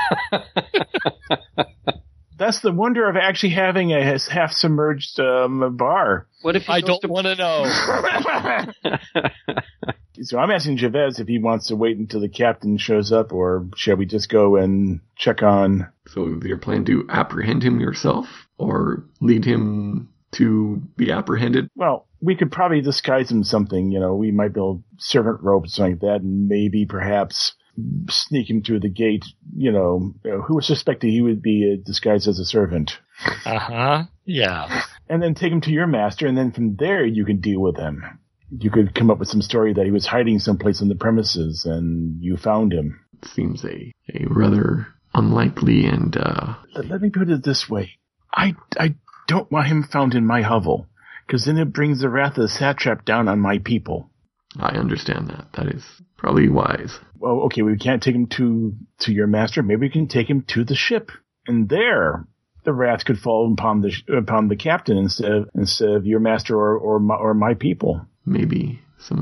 That's the wonder of actually having a half submerged um, bar. What if he I goes don't to- want to know. So I'm asking Chavez if he wants to wait until the captain shows up, or shall we just go and check on? So, is your plan to apprehend him yourself, or lead him to be apprehended? Well, we could probably disguise him something. You know, we might build servant rope or something like that, and maybe perhaps sneak him through the gate. You know, who was suspected he would be uh, disguised as a servant, Uh huh. Yeah. and then take him to your master, and then from there you can deal with him. You could come up with some story that he was hiding someplace on the premises, and you found him. It seems a, a rather unlikely and, uh, Let, let me put it this way. I, I don't want him found in my hovel, because then it brings the wrath of the satrap down on my people. I understand that. That is probably wise. Well, okay, we can't take him to, to your master. Maybe we can take him to the ship. And there, the wrath could fall upon the, upon the captain instead of, instead of your master or, or my, or my people. Maybe some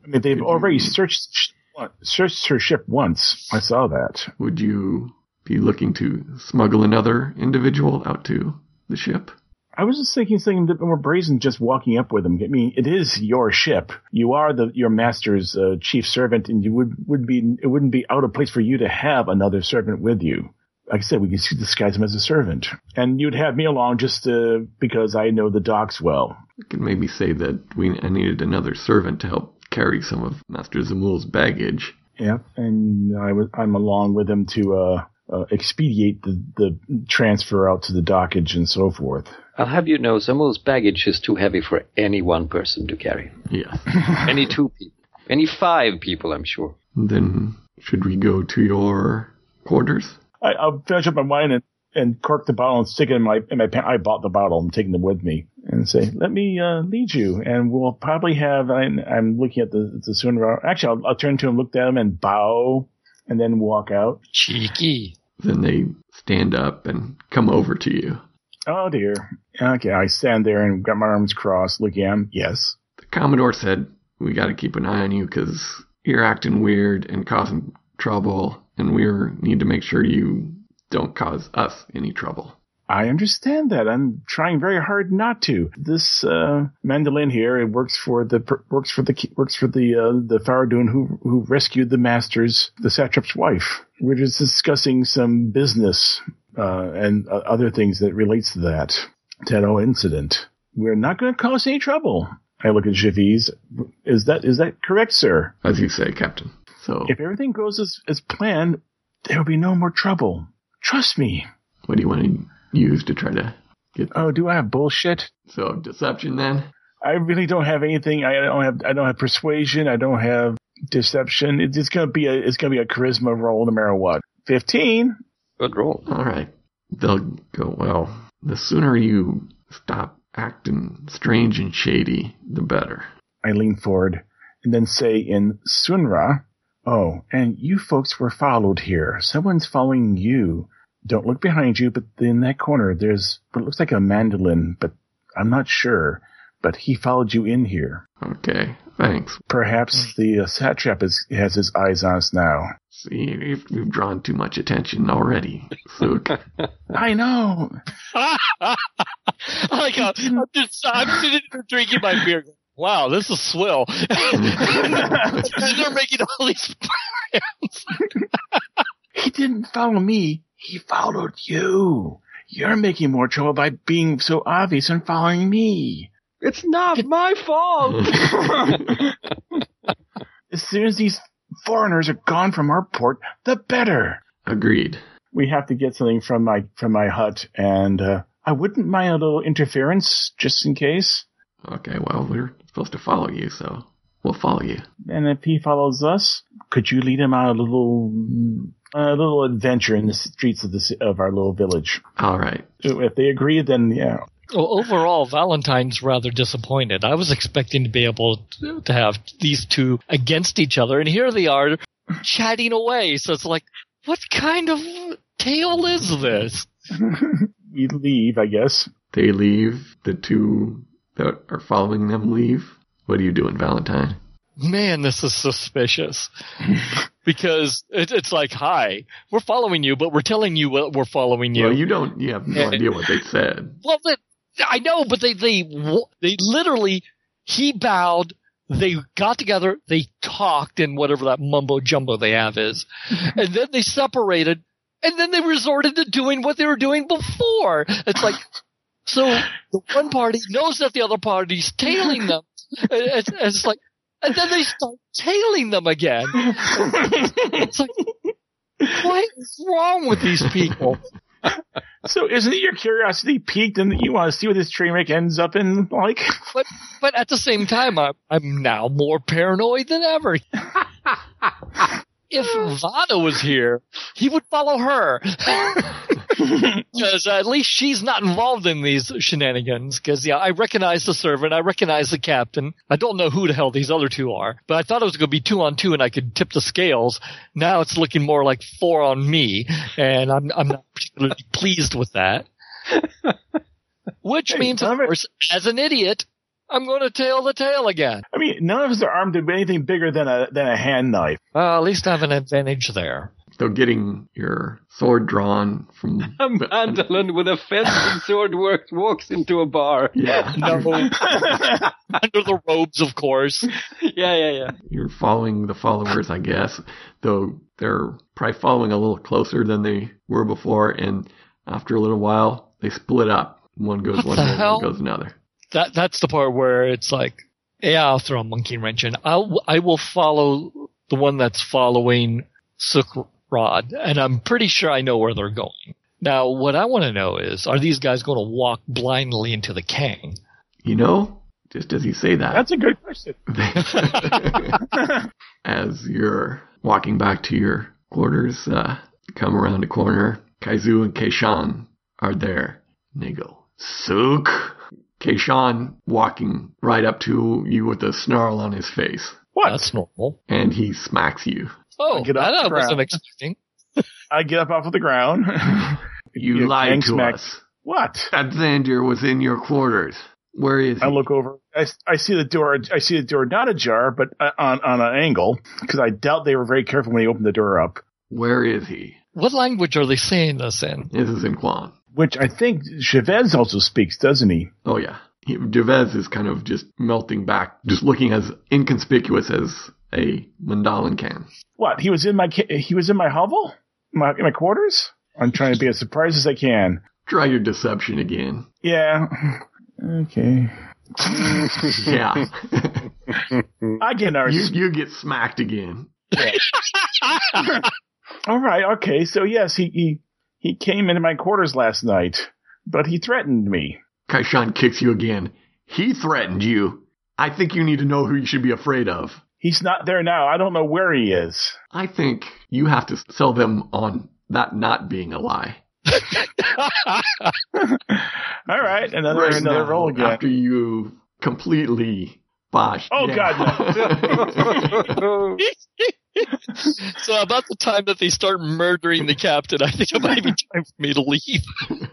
I mean, they've Could already you- searched searched her ship once. I saw that. Would you be looking to smuggle another individual out to the ship? I was just thinking something a bit more brazen, just walking up with them. I mean, it is your ship. You are the your master's uh, chief servant, and you would would be it wouldn't be out of place for you to have another servant with you. Like I said, we can disguise him as a servant, and you'd have me along just uh, because I know the docks well. You could maybe say that we I needed another servant to help carry some of Master Zamul's baggage. Yeah, and I was I'm along with him to uh, uh, expedite the the transfer out to the dockage and so forth. I'll have you know, Zamul's baggage is too heavy for any one person to carry. Yes. Any two people. Any five people, I'm sure. Then should we go to your quarters? I, I'll finish up my wine and, and cork the bottle and stick it in my in my pants. I bought the bottle. I'm taking it with me and say, "Let me uh, lead you." And we'll probably have. I, I'm looking at the the sooner. Actually, I'll, I'll turn to him, look at him, and bow, and then walk out. Cheeky. Then they stand up and come over to you. Oh dear. Okay, I stand there and got my arms crossed, looking at him. Yes. The Commodore said, we got to keep an eye on you because you're acting weird and causing trouble, and we need to make sure you don't cause us any trouble. I understand that. I'm trying very hard not to. This uh, mandolin here, it works for the works for the works for the uh, the Faradun who who rescued the master's the satrap's wife. We're just discussing some business uh, and uh, other things that relates to that to that whole incident. We're not going to cause any trouble. I look at Javiz. Is that is that correct, sir? As you say, Captain. So, If everything goes as, as planned, there will be no more trouble. Trust me. what do you want to use to try to get? Oh, do I have bullshit? So, deception then? I really don't have anything. I don't have. I don't have persuasion. I don't have deception. It's, it's gonna be a. It's gonna be a charisma roll, no matter what. Fifteen. Good roll. All right. They'll go, well, the sooner you stop acting strange and shady, the better. I lean forward and then say in Sunra, "Oh, and you folks were followed here. Someone's following you. Don't look behind you, but in that corner, there's what looks like a mandolin, but I'm not sure. But he followed you in here. Okay, thanks. Perhaps the uh, satrap is, has his eyes on us now." See, we've, we've drawn too much attention already. So, I know. I like how I'm just I'm sitting there drinking my beer. Wow, this is swell. And they're making all these plans. He didn't follow me. He followed you. You're making more trouble by being so obvious and following me. It's not my fault. As soon as these foreigners are gone from our port, the better. agreed. We have to get something from my from my hut, and uh, I wouldn't mind a little interference just in case. Okay, well, we're supposed to follow you, so we'll follow you. And if he follows us, could you lead him on a little a little adventure in the streets of the ci- of our little village? All right. If they agree, then yeah. Well, overall, Valentine's rather disappointed. I was expecting to be able to, to have these two against each other, and here they are chatting away. So it's like, what kind of tale is this? We leave, I guess. They leave. The two that are following them leave. What are you doing, Valentine? Man, this is suspicious. Because it, it's like, hi, we're following you, but we're telling you what we're following you. Well, you don't. You have no idea what they said. Well, they, I know, but they, they, they literally, he bowed, they got together, they talked in whatever that mumbo jumbo they have is, and then they separated, and then they resorted to doing what they were doing before. It's like, so the one party knows that the other party's tailing them. It's, it's like, and then they start tailing them again. It's like, what is wrong with these people? So isn't your curiosity piqued and you want to see what this train wreck ends up in, like? But but at the same time, I'm, I'm now more paranoid than ever. If Vada was here, he would follow her. Because at least she's not involved in these shenanigans. Because, yeah, I recognize the servant. I recognize the captain. I don't know who the hell these other two are. But I thought it was going to be two on two and I could tip the scales. Now it's looking more like four on me. And I'm, I'm not particularly pleased with that. Which Hey, means, of Robert. course, as an idiot, I'm going to tail the tale again. I mean, only none of us are armed with anything bigger than a than a hand knife. Well, at least I have an advantage there. So getting your sword drawn from A mandolin with a fencing sword works, walks into a bar. yeah, No, under the robes, of course. Yeah, yeah, yeah. you're following the followers, I guess. Though they're probably following a little closer than they were before, and after a little while, they split up. One goes What one the way, hell? one goes another. That that's the part where it's like, yeah, I'll throw a monkey wrench in. I'll I will follow the one that's following Sukrod, and I'm pretty sure I know where they're going. Now, what I want to know is, are these guys going to walk blindly into the Kang? You know, just as you say that, That's a good question. as you're walking back to your quarters, uh, come around a corner, Kaizu and Keishan are there. And they go, Sook! Keishan walking right up to you with a snarl on his face. What? That's normal. And he smacks you. Oh, Get off that I the wasn't ground. expecting. I get up off of the ground. You Yeah, lied Kang to smack- us. What? That Xandir was in your quarters. Where is he? I look over. I, I see the door. I see the door not ajar, but uh, on on an angle because I doubt they were very careful when they opened the door up. Where is he? What language are they saying this in? This is in Quan. Which I think Chavez also speaks, doesn't he? Oh, yeah. He, Devez is kind of just melting back, just looking as inconspicuous as a Mandalin can. What? He was in my ca- he was in my hovel, my in my quarters. I'm trying to be as surprised as I can. Try your deception again. Yeah. Okay. Yeah. I get our. you, you get smacked again. All right. Okay. So yes, he, he he came into my quarters last night, but he threatened me. Kaishan kicks you again. He threatened you. I think you need to know who you should be afraid of. He's not there now. I don't know where he is. I think you have to sell them on that not being a lie. All right. Another Right another now, roll again. After you completely botched. Oh, God, no. So about the time that they start murdering the captain, I think it might be time for me to leave.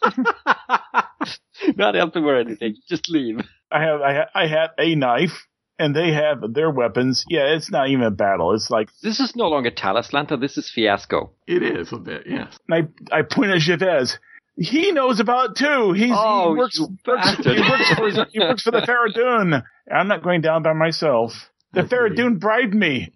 Not help him or anything. Just leave. I have I, ha- I have a knife, and they have their weapons. Yeah, it's not even a battle. It's like This is no longer Talaslanta. This is Fiasco. It is a bit, yes. I I point at Chavez. He knows about it too. He's Oh, he works, you works, bastard. he works for he works for the Faradun. I'm not going down by myself. The I see. Faradun bribed me.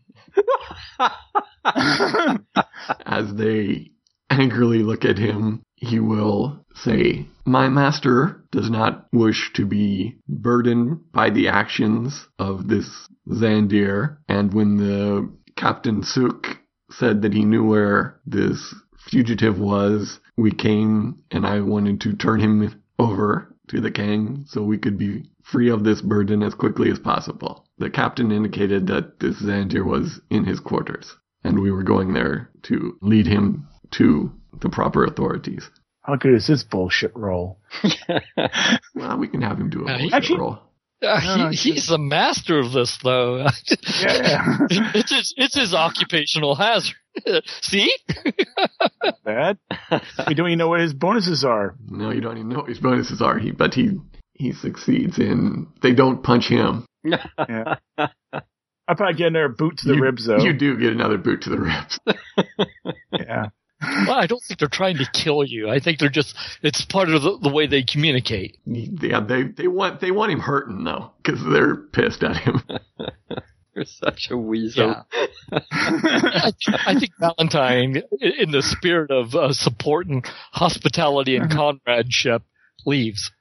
As they angrily look at him, he will say, My master does not wish to be burdened by the actions of this Xandir. And when the Captain Suk said that he knew where this fugitive was, we came and I wanted to turn him over to the Kang so we could be free of this burden as quickly as possible. The captain indicated that this Xandir was in his quarters, and we were going there to lead him to the proper authorities. How good is this bullshit roll? Well, we can have him do a Uh, bullshit actually- roll. Uh, No, no, he, he's the master of this, though. Yeah. it's his, it's his occupational hazard. See? Bad. We don't even know what his bonuses are. No, you don't even know what his bonuses are, he, but he he succeeds in, they don't punch him. Yeah. I probably get another boot to the you, ribs, though. You do get another boot to the ribs. Yeah. Well, I don't think they're trying to kill you. I think they're just, it's part of the, the way they communicate. Yeah, they, they want they want him hurting, though, because they're pissed at him. You're such a weasel. Yeah. I, I think Valentine, in in the spirit of uh, support and hospitality and comradeship, leaves.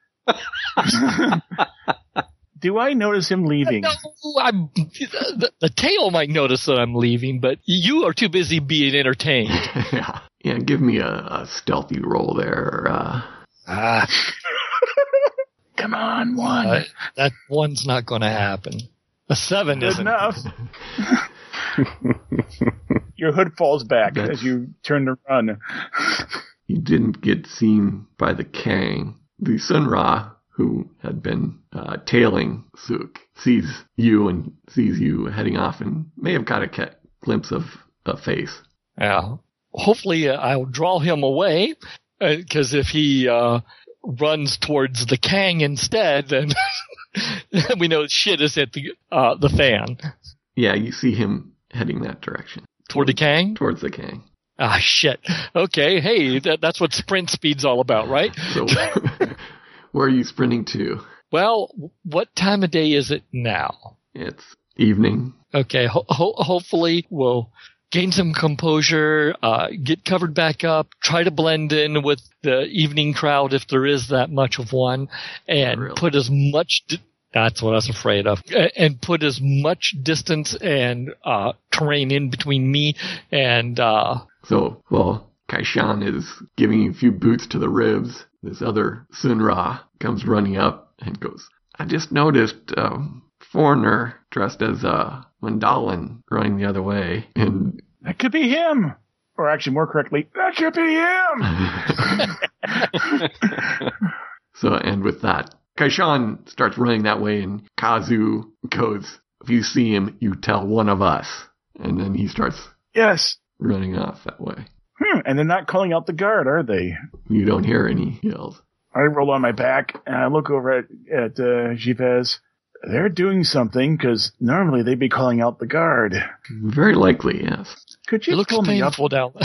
Do I notice him leaving? No, I'm, the, the tail might notice that I'm leaving, but you are too busy being entertained. yeah, yeah. Give me a, a stealthy roll there. Uh, Ah. Come on, one. Uh, that one's not going to happen. A seven Good isn't. enough. Your hood falls back That's- as you turn to run. you didn't get seen by the Kang. The Sun Ra, who had been uh, tailing Suk, sees you and sees you heading off, and may have got a ca- glimpse of a face. Yeah. Hopefully, uh, I'll draw him away, because if he uh, runs towards the Kang instead, then we know shit is at the uh, the fan. Yeah, you see him heading that direction. Toward the Kang? Towards the Kang. Ah, shit. Okay, hey, that, that's what sprint speed's all about, right? So, where are you sprinting to? Well, what time of day is it now? It's evening. Okay, ho- ho- hopefully we'll gain some composure, uh, get covered back up, try to blend in with the evening crowd if there is that much of one, and Really? put as much... Di- That's what I was afraid of. And put as much distance and uh, terrain in between me and... Uh, So, well, Kaishan is giving you a few boots to the ribs. This other Sun-Ra comes running up and goes, I just noticed a um, foreigner dressed as a Mandalin running the other way. And That could be him. Or actually, more correctly, that should be him. So, and with that, Kaishan starts running that way, and Kazu goes, if you see him, you tell one of us. And then he starts Yes. running off that way. Hmm. And they're not calling out the guard, are they? You don't hear any yells. I roll on my back and I look over at, at uh, Jivez. They're doing something because normally they'd be calling out the guard. Very likely, yes. Could it you looks pull me up? painful down.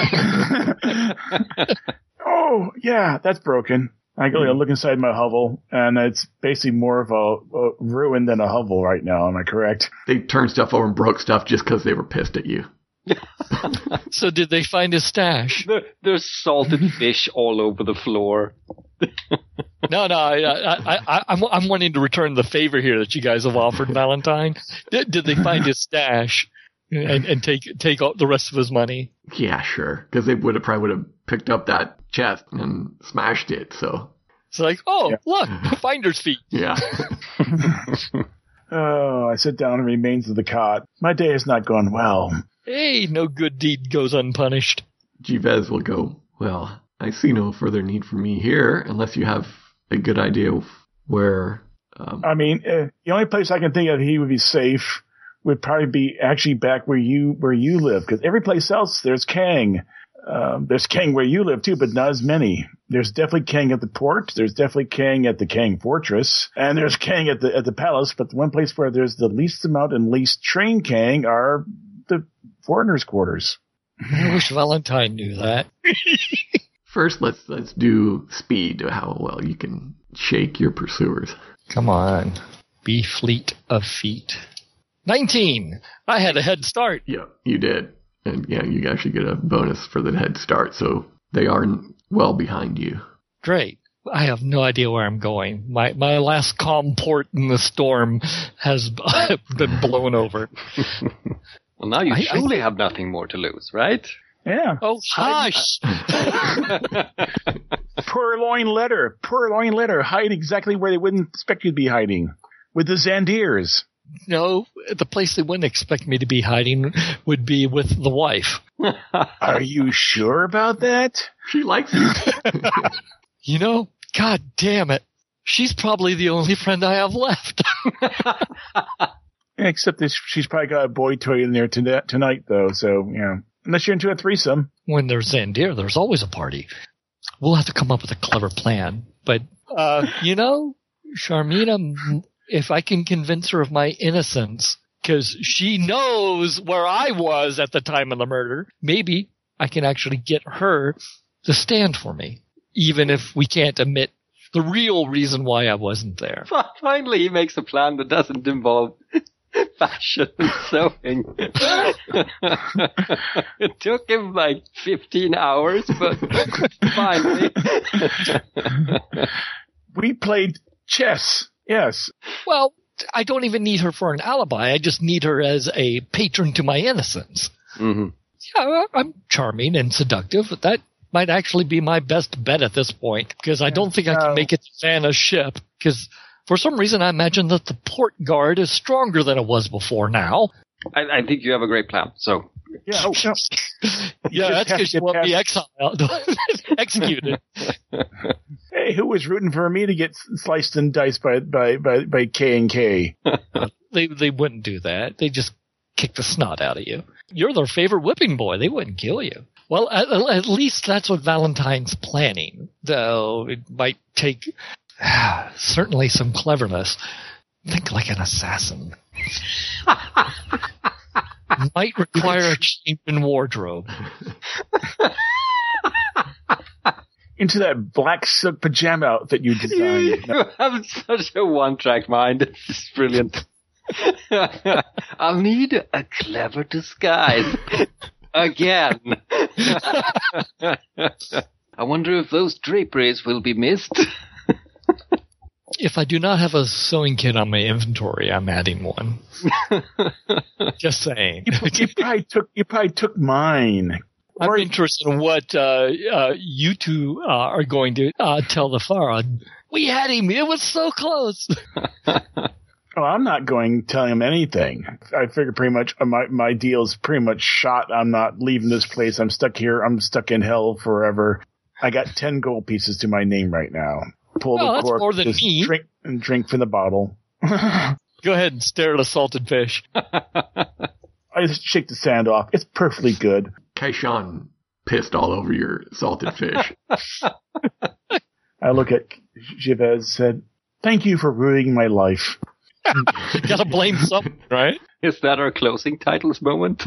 Oh, yeah, that's broken. I go look inside my hovel, and it's basically more of a, a ruin than a hovel right now. Am I correct? They turned stuff over and broke stuff just because they were pissed at you. So did they find his stash? There, there's salted fish all over the floor. No, no, I, I, I, I'm, I'm wanting to return the favor here that you guys have offered Valentine. Did, did they find his stash and, and take take all the rest of his money? Yeah, sure. Because they would have probably would have picked up that chest and smashed it. So It's like, oh, Yeah. look, finder's fee. yeah, Oh, I sit down on the remains of the cot. My day has not gone well. Hey, no good deed goes unpunished. Jivez will go. Well, I see no further need for me here, unless you have a good idea of where. Um, I mean, uh, the only place I can think of he would be safe would probably be actually back where you where you live, because every place else there's Kang. Um, there's Kang where you live too, but not as many. There's definitely Kang at the port. There's definitely Kang at the Kang Fortress, and there's Kang at the at the palace. But the one place where there's the least amount and least trained Kang are the foreigners' quarters. I wish Valentine knew that. First, let's let's do speed. How well you can shake your pursuers. Come on. Be fleet of feet. nineteen. I had a head start. Yeah, you did, and yeah, you actually get a bonus for the head start. So they are well behind you. Great. I have no idea where I'm going. My my last calm port in the storm has been blown over. Well, now you I- surely have nothing more to lose, right? Yeah. Oh, hush! Purloin letter. Purloin letter. Hide exactly where they wouldn't expect you to be hiding. With the Zandirs. No, the place they wouldn't expect me to be hiding would be with the wife. Are you sure about that? She likes you. You know, god damn it. She's probably the only friend I have left. Except this, she's probably got a boy toy in there to, tonight, though. So, yeah. Unless you're into a threesome. When there's Zandir, there's always a party. We'll have to come up with a clever plan. But, uh, you know, Sharmina, if I can convince her of my innocence, because she knows where I was at the time of the murder, maybe I can actually get her to stand for me, even if we can't admit the real reason why I wasn't there. Finally, he makes a plan that doesn't involve fashion and sewing. It took him like fifteen hours, but finally. We played chess. Yes. Well, I don't even need her for an alibi. I just need her as a patron to my innocence. Mm-hmm. Yeah, I'm charming and seductive, but that might actually be my best bet at this point, because I don't think I can no. make it to Vanna's ship, because for some reason I imagine that the port guard is stronger than it was before now. I, I think you have a great plan, so... Yeah. Oh, no. Yeah, that's have because to you get want me past- exiled, executed. Hey, who was rooting for me to get sliced and diced by by by, by K and K? They they wouldn't do that. They just kick the snot out of you. You're their favorite whipping boy. They wouldn't kill you. Well, at, at least that's what Valentine's planning, though it might take Certainly some cleverness. Think like an assassin. Might require a change in wardrobe. Into that black silk pajama outfit you designed. You have such a one-track mind. It's brilliant. I'll need a clever disguise. Again. I wonder if those draperies will be missed. If I do not have a sewing kit on my inventory, I'm adding one. Just saying. You, you probably took you probably took mine. I'm Or- interested in what uh, uh, you two uh, are going to uh, tell the Farah. We had him. It was so close. Oh, I'm not going to tell him anything. I figure pretty much uh, my my deal's pretty much shot. I'm not leaving this place. I'm stuck here. I'm stuck in hell forever. I got ten gold pieces to my name right now. Pull Well, the that's cork, more than just me. drink and drink from the bottle. Go ahead and stare at a salted fish. I just shake the sand off. It's perfectly good. Kaishan pissed all over your salted fish. I look at Jivez and said, "Thank you for ruining my life." Gotta blame something, right? Is that our closing titles moment?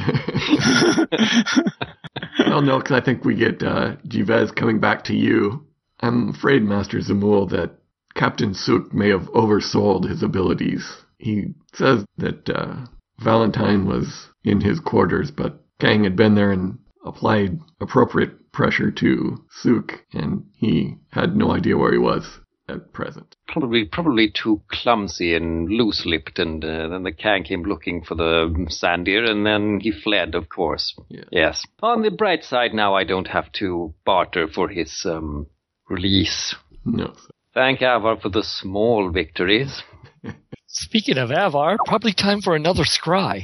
Well, no, because I think we get uh, Jivez coming back to you. I'm afraid, Master Zamul, that Captain Suk may have oversold his abilities. He says that uh, Valentine was in his quarters, but Kang had been there and applied appropriate pressure to Suk, and he had no idea where he was at present. Probably, probably too clumsy and loose-lipped, and uh, then the Kang came looking for the Sandir, and then he fled, of course. Yeah. Yes. On the bright side, now I don't have to barter for his um, release. No. Thank Avar for the small victories. Speaking of Avar, probably time for another scry.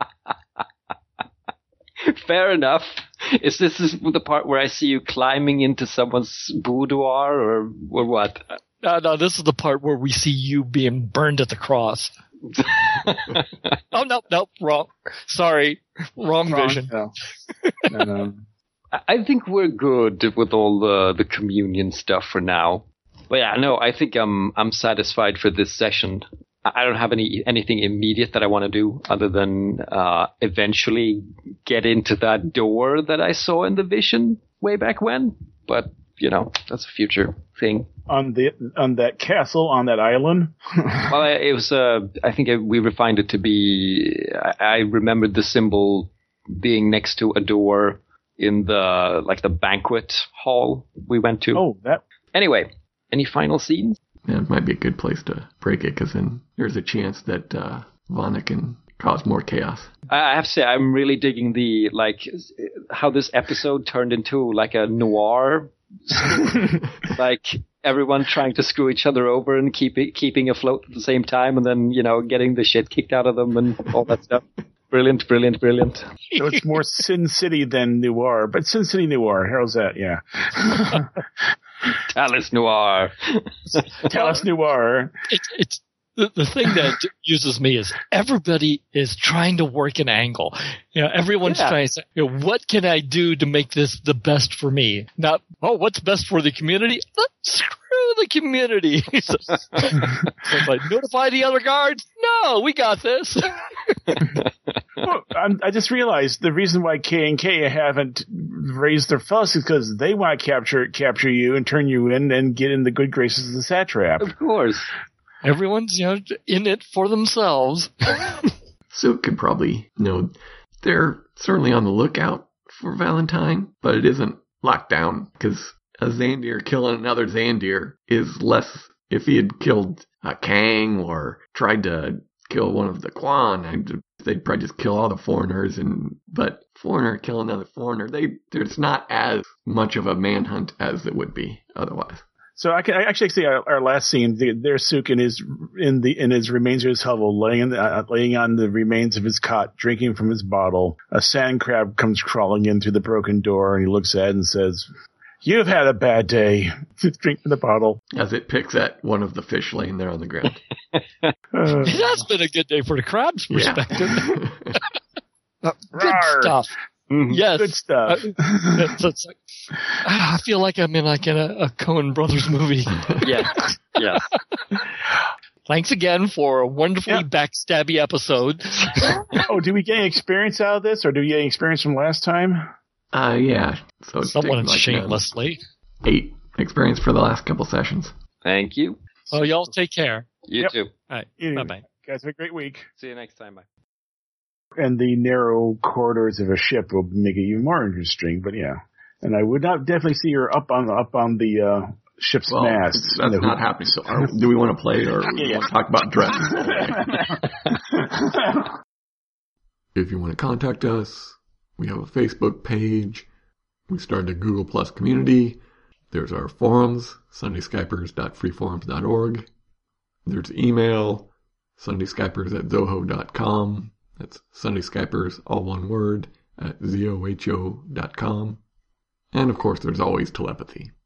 Fair enough. Is this is the part where I see you climbing into someone's boudoir, or or what? No, no, this is the part where we see you being burned at the cross. Oh, no, no, wrong. Sorry, wrong, Wrong. vision. No. No, no. I think we're good with all the the communion stuff for now. But yeah, no, I think I'm I'm satisfied for this session. I don't have any anything immediate that I want to do other than uh, eventually get into that door that I saw in the vision way back when. But you know, that's a future thing. On the on that castle on that island. Well, it was. Uh, I think we refined it to be. I, I remembered the symbol being next to a door in the like the banquet hall we went to. Oh, that. Anyway, any final scenes? Yeah, it might be a good place to break it, because then there's a chance that uh, Vana can cause more chaos. I have to say, I'm really digging the like how this episode turned into like a noir, like everyone trying to screw each other over and keep it, keeping afloat at the same time, and then you know getting the shit kicked out of them and all that stuff. Brilliant, brilliant, brilliant. So it's more Sin City than Noir, but Sin City Noir. How's that? Yeah. Talus Noir. Talus Noir. It's, it's the, the thing that uses me is everybody is trying to work an angle. You know, everyone's Yeah. trying to say, you know, what can I do to make this the best for me? Not, oh, what's best for the community? Uh, Screw the community. so, so it's like, notify the other guards? No, we got this. Well, I'm, I just realized the reason why K and K haven't raised their fuss is because they want to capture capture you and turn you in and get in the good graces of the satrap. Of course. Everyone's, you know, in it for themselves. Suk could probably, you know, they're certainly on the lookout for Valentine, but it isn't locked down, because a Xandir killing another Xandir is less. If he had killed a Kang or tried to kill one of the Quan, I'd, they'd probably just kill all the foreigners. And but foreigner kill another foreigner, they there's not as much of a manhunt as it would be otherwise. So I can I actually see our, our last scene. the- There's Suk in his in the in his remains of his hovel, laying in the, uh, laying on the remains of his cot, drinking from his bottle. A sand crab comes crawling in through the broken door, and he looks at it and says, "You've had a bad day." Drink from the bottle. As it picks at one of the fish laying there on the ground. Uh, It has been a good day for the crab's perspective. Uh, good Rawr. stuff. Mhm. Yes. Good stuff. Uh, it's, it's like, I feel like I'm in like in a, a Coen Brothers movie. Yes. Yes. Thanks again for a wonderfully Yep. backstabby episode. Oh, did we get any experience out of this, or did we get any experience from last time? Uh, yeah. So it's Someone taken, like, shamelessly. uh, eight experience for the last couple sessions. Thank you. So y'all take care. You Yep. too. All right. Yeah. Bye bye. Guys, have a great week. See you next time. Bye. And the narrow corridors of a ship will make it even more interesting. But yeah, and I would not definitely see her up on up on the uh, ship's Well, mast. that's The- not happening. So are, do we want to play it, or do we Yeah. want to talk about dress? If you want to contact us, we have a Facebook page. We started a Google Plus community. There's our forums, sunday skypers dot freeforums dot org. There's email, sundayskypers at zoho dot com. That's sundayskypers, all one word, at zoho dot com. And of course, there's always telepathy.